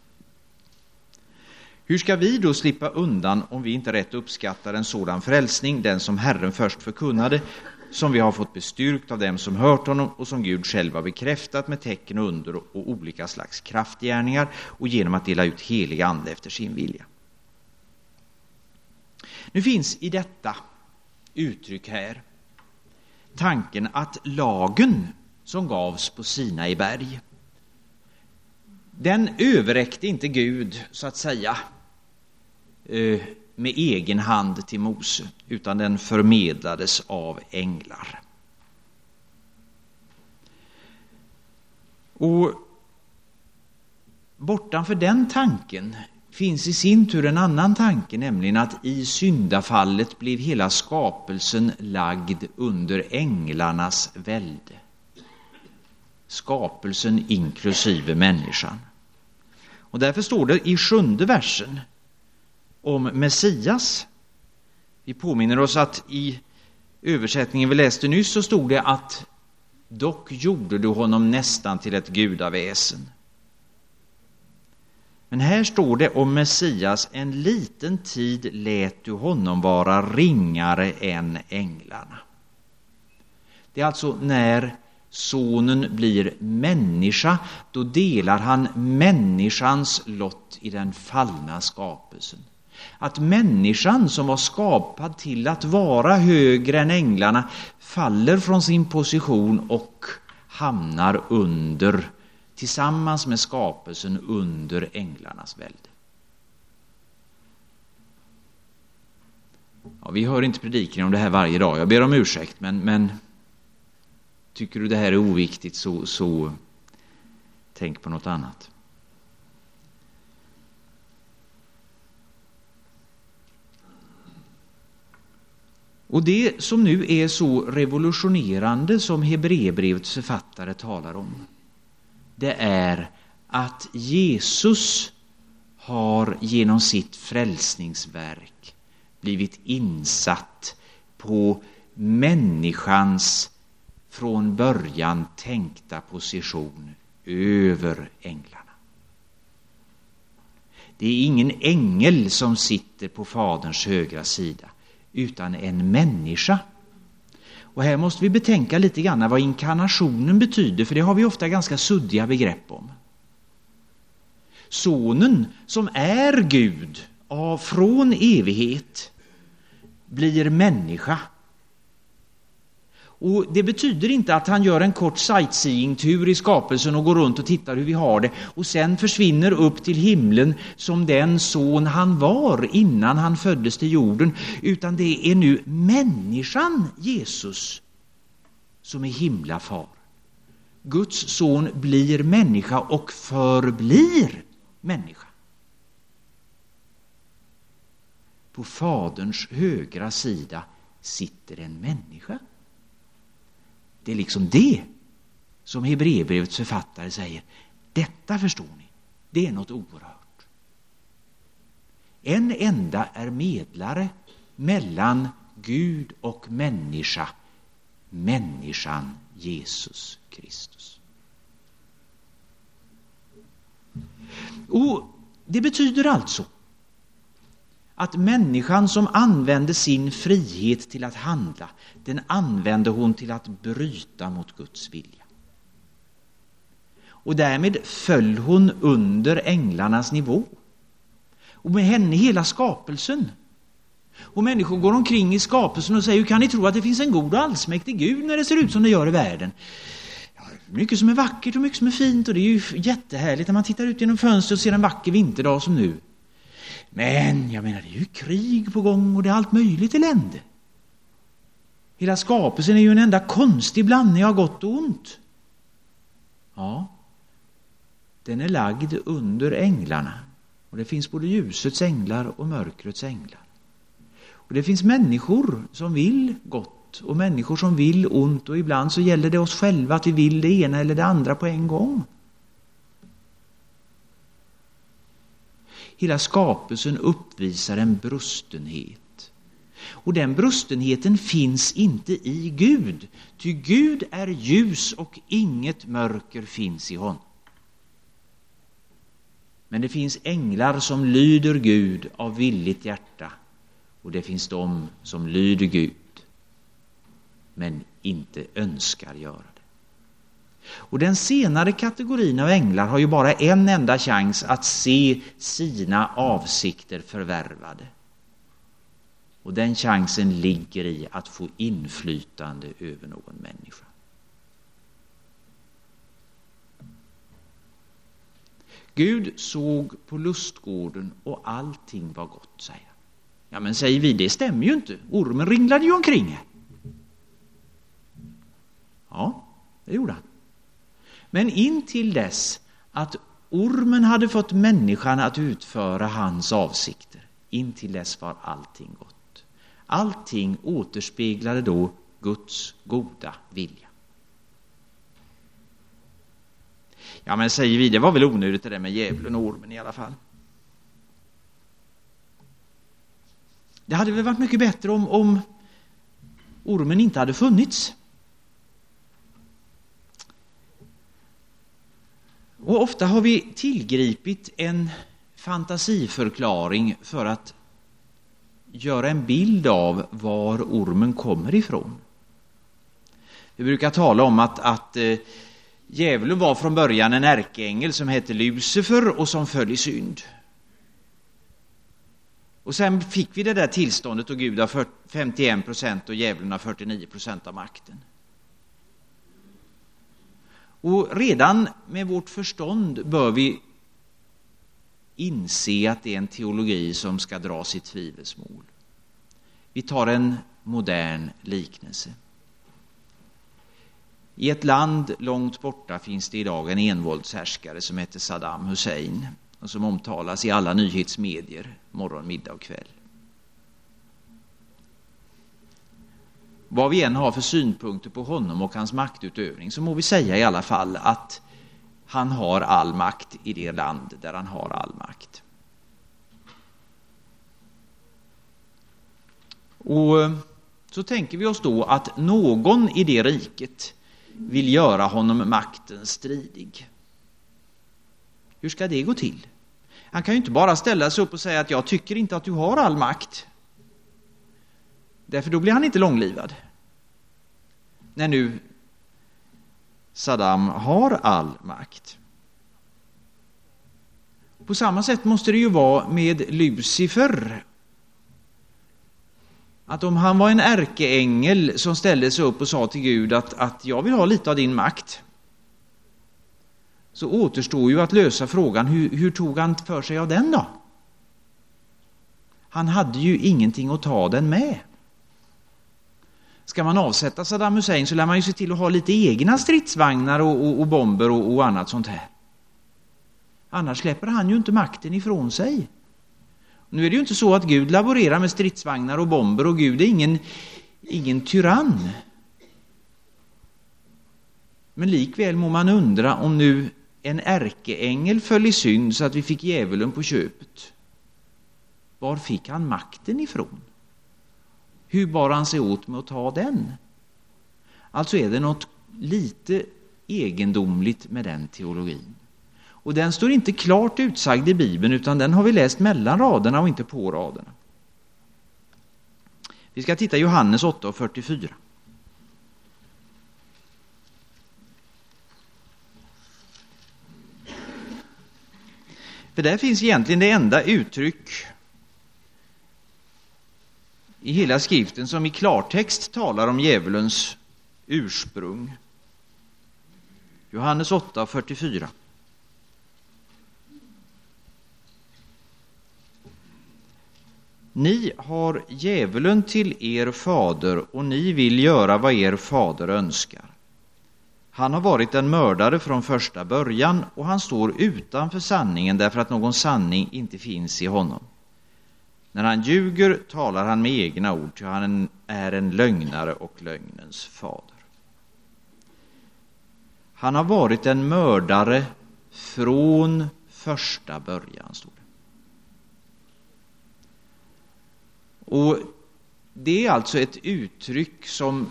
Hur ska vi då slippa undan om vi inte rätt uppskattar en sådan frälsning, den som Herren först förkunnade, som vi har fått bestyrkt av dem som hört honom och som Gud själv har bekräftat med tecken och under och olika slags kraftgärningar och genom att dela ut helig ande efter sin vilja. Nu finns i detta uttryck här tanken att lagen som gavs på Sinai berg, den överräckte inte Gud så att säga med egen hand till Mose, utan den förmedlades av änglar. Och bortanför den tanken finns i sin tur en annan tanke, nämligen att i syndafallet blev hela skapelsen lagd under änglarnas välde. Skapelsen inklusive människan. Och därför står det i 7:e versen om Messias. Vi påminner oss att i översättningen vi läste nyss så stod det att dock gjorde du honom nästan till ett gudaväsen. Men här står det om Messias: en liten tid lät du honom vara ringare än änglarna. Det är alltså när sonen blir människa, då delar han människans lott i den fallna skapelsen. Att människan som var skapad till att vara högre än änglarna faller från sin position och hamnar under, tillsammans med skapelsen, under änglarnas välde. Ja, vi hör inte predikan om det här varje dag. Jag ber om ursäkt, men tycker du det här är oviktigt, så tänk på något annat. Och det som nu är så revolutionerande som Hebreerbrevets författare talar om, det är att Jesus har genom sitt frälsningsverk blivit insatt på människans från början tänkta position över änglarna. Det är ingen ängel som sitter på Faderns högra sida, utan en människa. Och här måste vi betänka lite grann vad inkarnationen betyder, för det har vi ofta ganska suddiga begrepp om. Sonen som är Gud från evighet blir människa. Och det betyder inte att han gör en kort sightseeing-tur i skapelsen och går runt och tittar hur vi har det och sen försvinner upp till himlen som den son han var innan han föddes till jorden, utan det är nu människan Jesus som är himlafar. Guds son blir människa och förblir människa. På faderns högra sida sitter en människa. Det är liksom det som Hebreerbrevets författare säger. Detta förstår ni, det är något oerhört. En enda är medlare mellan Gud och människa, människan Jesus Kristus. Och det betyder alltså att människan som använde sin frihet till att handla, den använde hon till att bryta mot Guds vilja. Och därmed föll hon under änglarnas nivå. Och med henne hela skapelsen. Och människor går omkring i skapelsen och säger, hur kan ni tro att det finns en god och allsmäktig Gud när det ser ut som det gör i världen? Ja, mycket som är vackert och mycket som är fint, och det är ju jättehärligt när man tittar ut genom fönstret och ser en vacker vinterdag som nu. Men jag menar, det är ju krig på gång och det är allt möjligt elände. Hela skapelsen är ju en enda konstig blandning av gott och ont. Ja, den är lagd under änglarna. Och det finns både ljusets änglar och mörkrets änglar. Och det finns människor som vill gott och människor som vill ont, och ibland så gäller det oss själva att vi vill det ena eller det andra på en gång. Hela skapelsen uppvisar en brustenhet. Och den brustenheten finns inte i Gud. Ty Gud är ljus och inget mörker finns i honom. Men det finns änglar som lyder Gud av villigt hjärta. Och det finns de som lyder Gud men inte önskar göra det. Och den senare kategorin av änglar har ju bara en enda chans att se sina avsikter förvärvade. Och den chansen ligger i att få inflytande över någon människa. Gud såg på lustgården och allting var gott, säger han. Ja, men säger vi, det stämmer ju inte. Ormen ringlade ju omkring här. Ja, det gjorde han. Men in till dess att ormen hade fått människan att utföra hans avsikter, in till dess var allting gott. Allting återspeglade då Guds goda vilja. Ja, men säger vi, det var väl onödigt det där med djävulen och ormen i alla fall. Det hade väl varit mycket bättre om ormen inte hade funnits. Och ofta har vi tillgripit en fantasiförklaring för att göra en bild av var ormen kommer ifrån. Vi brukar tala om att djävulen var från början en ärkeängel som hette Lucifer och som föll i synd. Och sen fick vi det där tillståndet och Gud har 51% och djävulen har 49% av makten. Och redan med vårt förstånd bör vi inse att det är en teologi som ska dras i tvivelsmål. Vi tar en modern liknelse. I ett land långt borta finns det idag en envåldshärskare som heter Saddam Hussein och som omtalas i alla nyhetsmedier morgon, middag och kväll. Vad vi än har för synpunkter på honom och hans maktutövning så må vi säga i alla fall att han har all makt i det land där han har all makt. Och så tänker vi oss då att någon i det riket vill göra honom makten stridig. Hur ska det gå till? Han kan ju inte bara ställa sig upp och säga att jag tycker inte att du har all makt. Därför då blir han inte långlivad. När nu Saddam har all makt. På samma sätt måste det ju vara med Lucifer. Att om han var en ärkeängel som ställde sig upp och sa till Gud att jag vill ha lite av din makt, så återstår ju att lösa frågan, hur tog han för sig av den då? Han hade ju ingenting att ta den med. Ska man avsätta Saddam Hussein så lär man ju se till att ha lite egna stridsvagnar och bomber och annat sånt här. Annars släpper han ju inte makten ifrån sig. Nu är det ju inte så att Gud laborerar med stridsvagnar och bomber, och Gud är ingen tyrann. Men likväl må man undra, om nu en ärkeängel föll i synd så att vi fick djävulen på köpet, var fick han makten ifrån? Hur bar han sig åt med att ta den? Alltså är det något lite egendomligt med den teologin. Och den står inte klart utsagd i Bibeln, utan den har vi läst mellan raderna och inte på raderna. Vi ska titta Johannes 8:44. För där finns egentligen det enda uttryck i hela skriften som i klartext talar om djävulens ursprung. Johannes 8:44. Ni har djävulen till er fader, och ni vill göra vad er fader önskar. Han har varit en mördare från första början, och han står utanför sanningen därför att någon sanning inte finns i honom. När han ljuger talar han med egna ord, ty han är en lögnare och lögnens fader. Han har varit en mördare från första början, står det. Och det är alltså ett uttryck som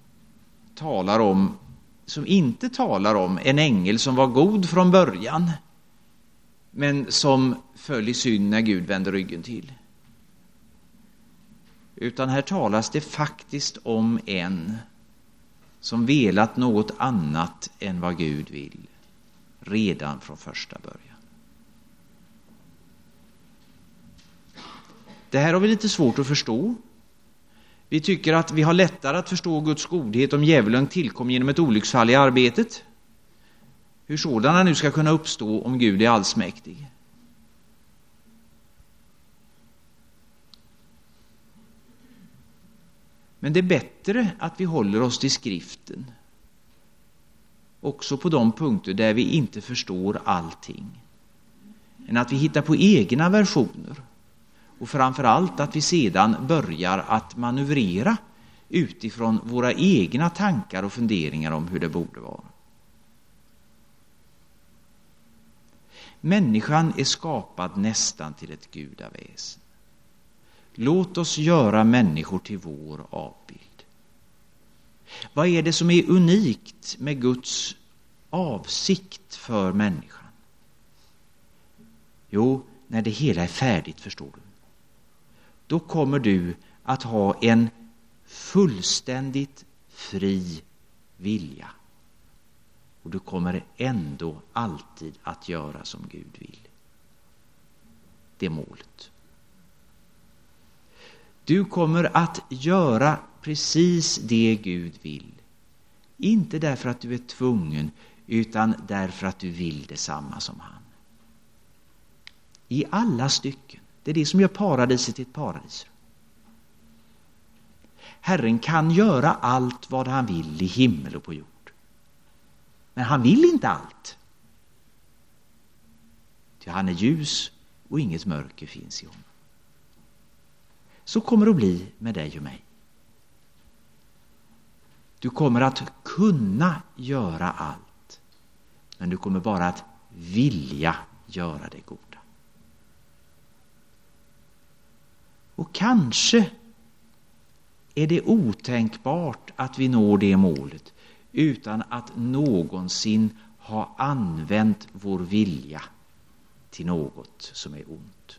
inte talar om en ängel som var god från början, men som föll i synd när Gud vände ryggen till. Utan här talas det faktiskt om en som velat något annat än vad Gud vill redan från första början. Det här har vi lite svårt att förstå. Vi tycker att vi har lättare att förstå Guds godhet om djävulen tillkom genom ett olycksfall i arbetet. Hur sådana nu ska kunna uppstå om Gud är allsmäktig. Men det är bättre att vi håller oss till skriften. Också på de punkter där vi inte förstår allting. Än att vi hittar på egna versioner. Och framförallt att vi sedan börjar att manövrera utifrån våra egna tankar och funderingar om hur det borde vara. Människan är skapad nästan till ett gudaväsen. Låt oss göra människor till vår avbild. Vad är det som är unikt med Guds avsikt för människan? Jo, när det hela är färdigt, förstår du. Då kommer du att ha en fullständigt fri vilja. Och du kommer ändå alltid att göra som Gud vill. Det är målet. Du kommer att göra precis det Gud vill. Inte därför att du är tvungen, utan därför att du vill detsamma som han. I alla stycken. Det är det som gör paradiset till ett paradis. Herren kan göra allt vad han vill i himmel och på jord. Men han vill inte allt. Ty han är ljus och inget mörker finns i honom. Så kommer det att bli med dig och mig. Du kommer att kunna göra allt. Men du kommer bara att vilja göra det goda. Och kanske är det otänkbart att vi når det målet utan att någonsin ha använt vår vilja till något som är ont.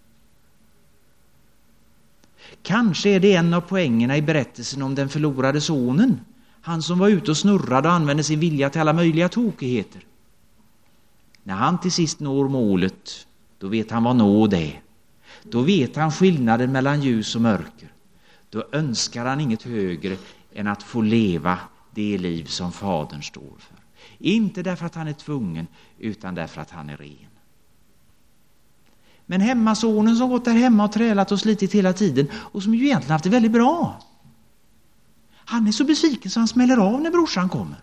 Kanske är det en av poängerna i berättelsen om den förlorade sonen. Han som var ute och snurrade och använde sin vilja till alla möjliga tokigheter. När han till sist når målet Då vet han vad nåd är. Då vet han skillnaden mellan ljus och mörker. Då önskar han inget högre än att få leva det liv som Fadern står för. Inte därför att han är tvungen, utan därför att han är ren. Men hemmasonen som gått där hemma och trälat och slitit hela tiden och som ju egentligen haft det väldigt bra. Han är så besviken så han smäller av när brorsan kommer.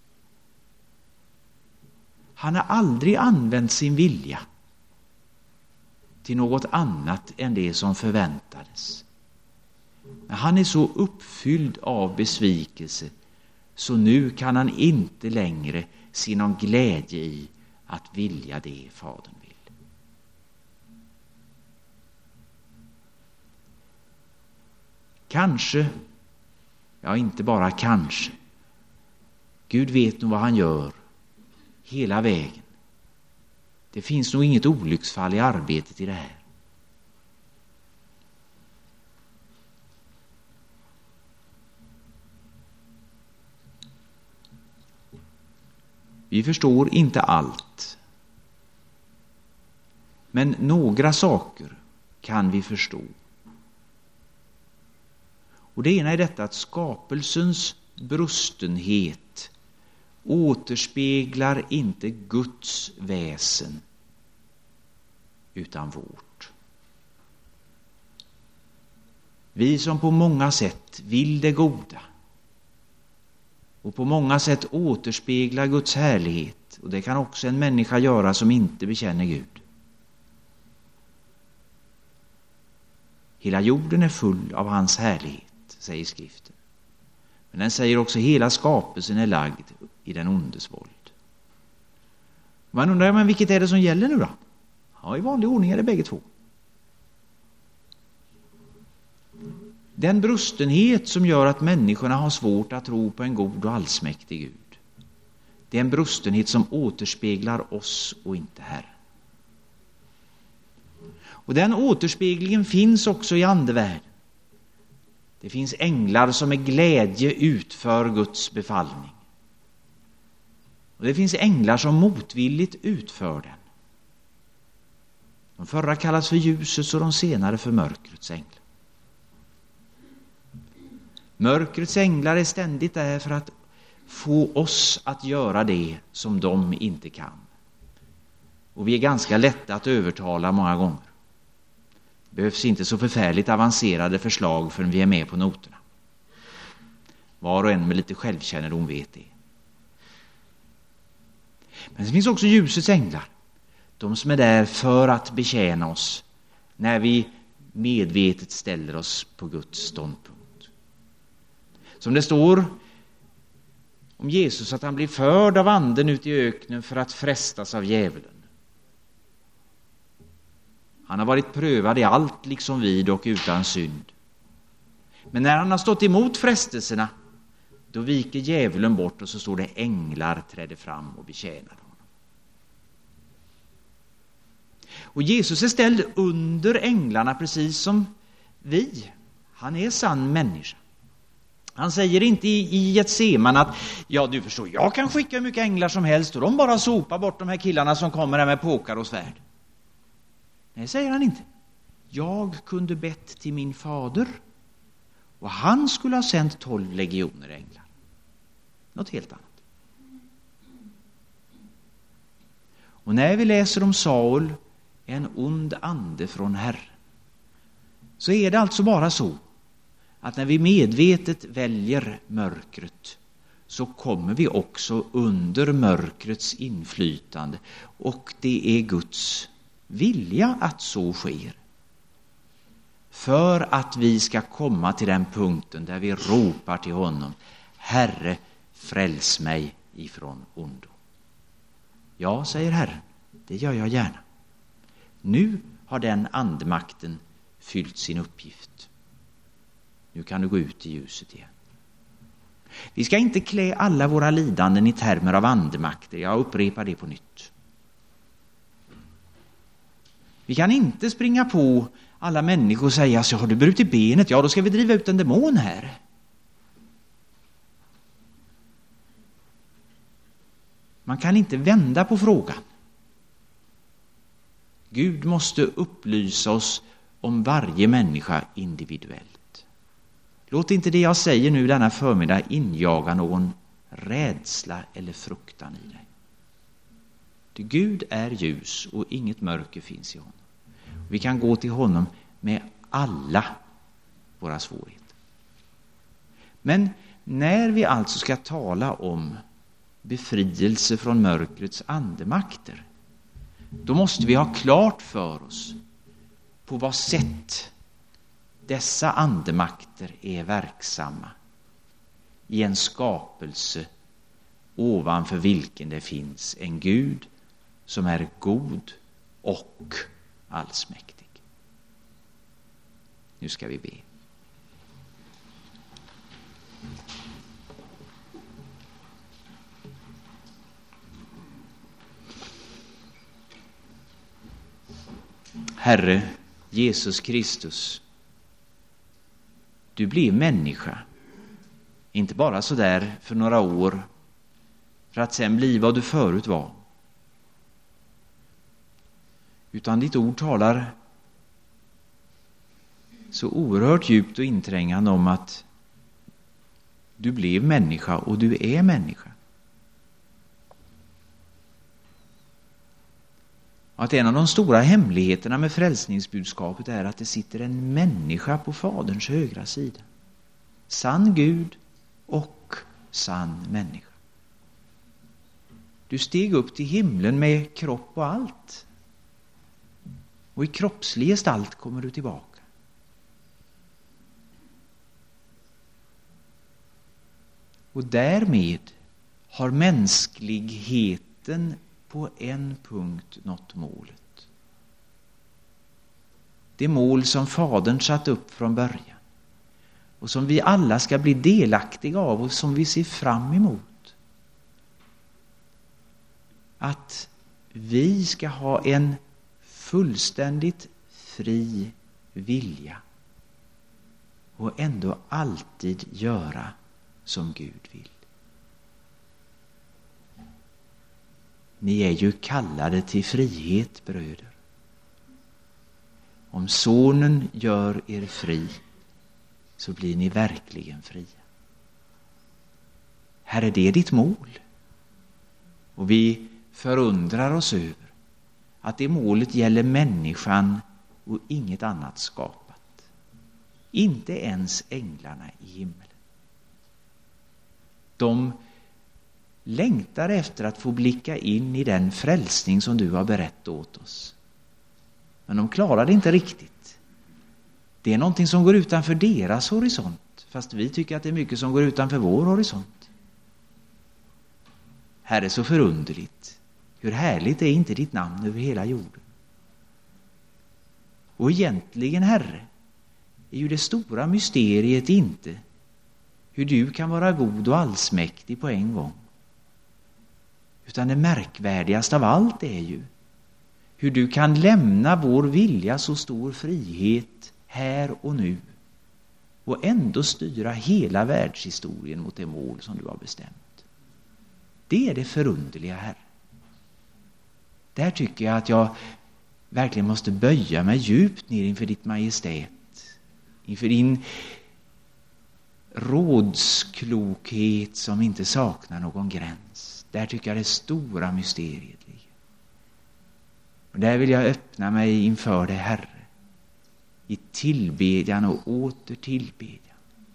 Han har aldrig använt sin vilja till något annat än det som förväntades. Men han är så uppfylld av besvikelse så nu kan han inte längre se någon glädje i att vilja det Fadern vill. Kanske, ja inte bara kanske, Gud vet nog vad han gör hela vägen. Det finns nog inget olycksfall i arbetet i det här. Vi förstår inte allt. Men några saker kan vi förstå. Och det ena är detta att skapelsens brustenhet återspeglar inte Guds väsen utan vårt. Vi som på många sätt vill det goda och på många sätt återspeglar Guds härlighet, och det kan också en människa göra som inte bekänner Gud. Hela jorden är full av hans härlighet, säger skriften. Men den säger också hela skapelsen är lagd i den ondes våld. Man undrar, men vilket är det som gäller nu då? Ja, i vanlig ordning är det bägge två. Den brustenhet som gör att människorna har svårt att tro på en god och allsmäktig Gud, det är en brustenhet som återspeglar oss och inte Herren. Och den återspeglingen finns också i andevärlden. Det finns änglar som med glädje utför Guds befallning. Och det finns änglar som motvilligt utför den. De förra kallas för ljusets och de senare för mörkrets änglar. Mörkrets änglar är ständigt där för att få oss att göra det som de inte kan. Och vi är ganska lätta att övertala många gånger. Det behövs inte så förfärligt avancerade förslag förrän vi är med på noterna. Var och en med lite självkännedom vet det. Men det finns också ljusets änglar. De som är där för att betjäna oss när vi medvetet ställer oss på Guds ståndpunkt. Som det står om Jesus att han blir förd av anden ut i öknen för att frestas av djävulen. Han har varit prövad i allt liksom vi, dock utan synd. Men när han har stått emot frestelserna, då viker djävulen bort och så står det änglar trädde fram och betjänar honom. Och Jesus är ställd under änglarna precis som vi. Han är sann människa. Han säger inte i Getsemane att ja, du förstår, jag kan skicka hur mycket änglar som helst och de bara sopar bort de här killarna som kommer här med påkar och svärd. Nej, säger han inte. Jag kunde bett till min fader och han skulle ha sänt 12 legioner änglar. Något helt annat. Och när vi läser om Saul, en ond ande från Herren, så är det alltså bara så att när vi medvetet väljer mörkret så kommer vi också under mörkrets inflytande, och det är Guds vilja att så sker. För att vi ska komma till den punkten där vi ropar till honom: Herre, fräls mig ifrån ondo. Ja, säger Herren, det gör jag gärna. Nu har den andemakten fyllt sin uppgift. Nu kan du gå ut i ljuset igen. Vi ska inte klä alla våra lidanden i termer av andemakter. Jag upprepar det på nytt. Vi kan inte springa på alla människor och säga: så har du brutit benet? Ja, då ska vi driva ut en demon här. Man kan inte vända på frågan. Gud måste upplysa oss om varje människa individuellt. Låt inte det jag säger nu denna förmiddag injaga någon rädsla eller fruktan i dig. Ty Gud är ljus och inget mörker finns i honom. Vi kan gå till honom med alla våra svårigheter. Men när vi alltså ska tala om befrielse från mörkrets andemakter, då måste vi ha klart för oss på vad sätt dessa andemakter är verksamma i en skapelse ovanför vilken det finns en Gud som är god och allsmäktig. Nu ska vi be. Herre Jesus Kristus, du blev människa, inte bara så där för några år, för att sen bli vad du förut var. Utan ditt ord talar så oerhört djupt och inträngande om att du blev människa och du är människa. Att en av de stora hemligheterna med frälsningsbudskapet är att det sitter en människa på Faderns högra sida. Sann Gud och sann människa. Du steg upp till himlen med kropp och allt. Och i kroppslig gestalt kommer du tillbaka. Och därmed har mänskligheten på en punkt nått målet. Det mål som Fadern satt upp från början och som vi alla ska bli delaktiga av och som vi ser fram emot. Att vi ska ha en fullständigt fri vilja och ändå alltid göra som Gud vill. Ni är ju kallade till frihet, bröder. Om sonen gör er fri, så blir ni verkligen fria. Herre, det är ditt mål. Och vi förundrar oss över att det målet gäller människan och inget annat skapat. Inte ens änglarna i himmelen. De längtar efter att få blicka in i den frälsning som du har berättat åt oss. Men de klarar det inte riktigt. Det är någonting som går utanför deras horisont, fast vi tycker att det är mycket som går utanför vår horisont. Herre, så förunderligt. Hur härligt är inte ditt namn över hela jorden? Och egentligen, Herre, är ju det stora mysteriet inte hur du kan vara god och allsmäktig på en gång. Utan det märkvärdigaste av allt är ju hur du kan lämna vår vilja så stor frihet här och nu och ändå styra hela världshistorien mot det mål som du har bestämt. Det är det förunderliga, Herre. Där tycker jag att jag verkligen måste böja mig djupt ner inför ditt majestät, inför din rådsklokhet som inte saknar någon gräns. Där tycker jag det stora mysteriet ligger. Och där vill jag öppna mig inför dig, Herre, i tillbedjan och åter tillbedjan.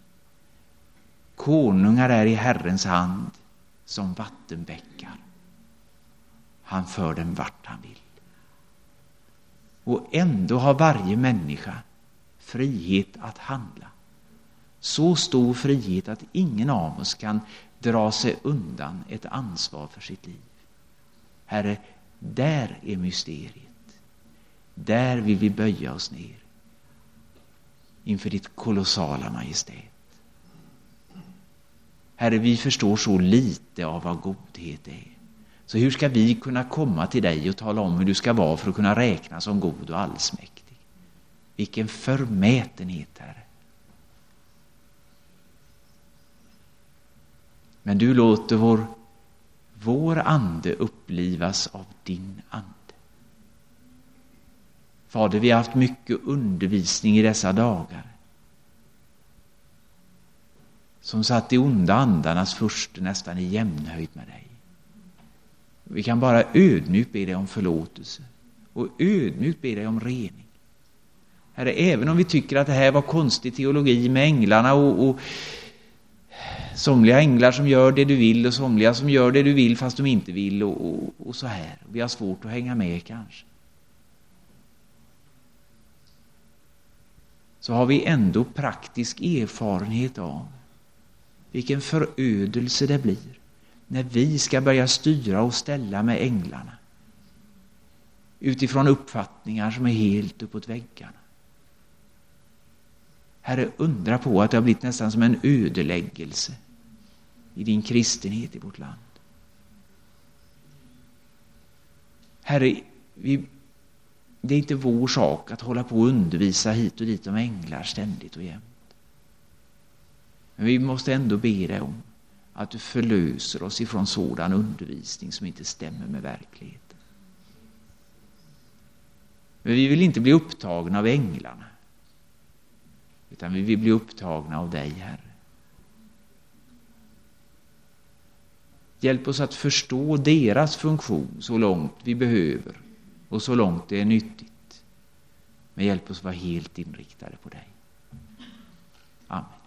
Konungar är i Herrens hand som vattenbäckar. Han för dem vart han vill. Och ändå har varje människa frihet att handla. Så stor frihet att ingen av oss kan dra sig undan ett ansvar för sitt liv. Herre, där är mysteriet. Där vill vi böja oss ner inför ditt kolossala majestät. Herre, vi förstår så lite av vad godhet är. Så hur ska vi kunna komma till dig och tala om hur du ska vara för att kunna räknas som god och allsmäktig? Vilken förmätenhet, Herre. Men du låter vår ande upplivas av din ande. Fader, vi har haft mycket undervisning i dessa dagar som satt de onda andarnas furste nästan i jämnhöjd med dig. Vi kan bara ödmjukt be dig om förlåtelse och ödmjukt be dig om rening. Herre, även om vi tycker att det här var konstig teologi med änglarna och somliga änglar som gör det du vill och somliga som gör det du vill fast de inte vill och så här. Vi har svårt att hänga med kanske. Så har vi ändå praktisk erfarenhet av vilken förödelse det blir när vi ska börja styra och ställa med änglarna utifrån uppfattningar som är helt uppåt väggarna. Herre, undra på att det har blivit nästan som en ödeläggelse i din kristenhet i vårt land. Herre, det är inte vår sak att hålla på och undervisa hit och dit om änglar ständigt och jämt. Men vi måste ändå be dig om att du förlöser oss ifrån sådan undervisning som inte stämmer med verkligheten. Men vi vill inte bli upptagna av änglarna, utan vi vill bli upptagna av dig, Herre. Hjälp oss att förstå deras funktion så långt vi behöver och så långt det är nyttigt. Men hjälp oss vara helt inriktade på dig. Amen.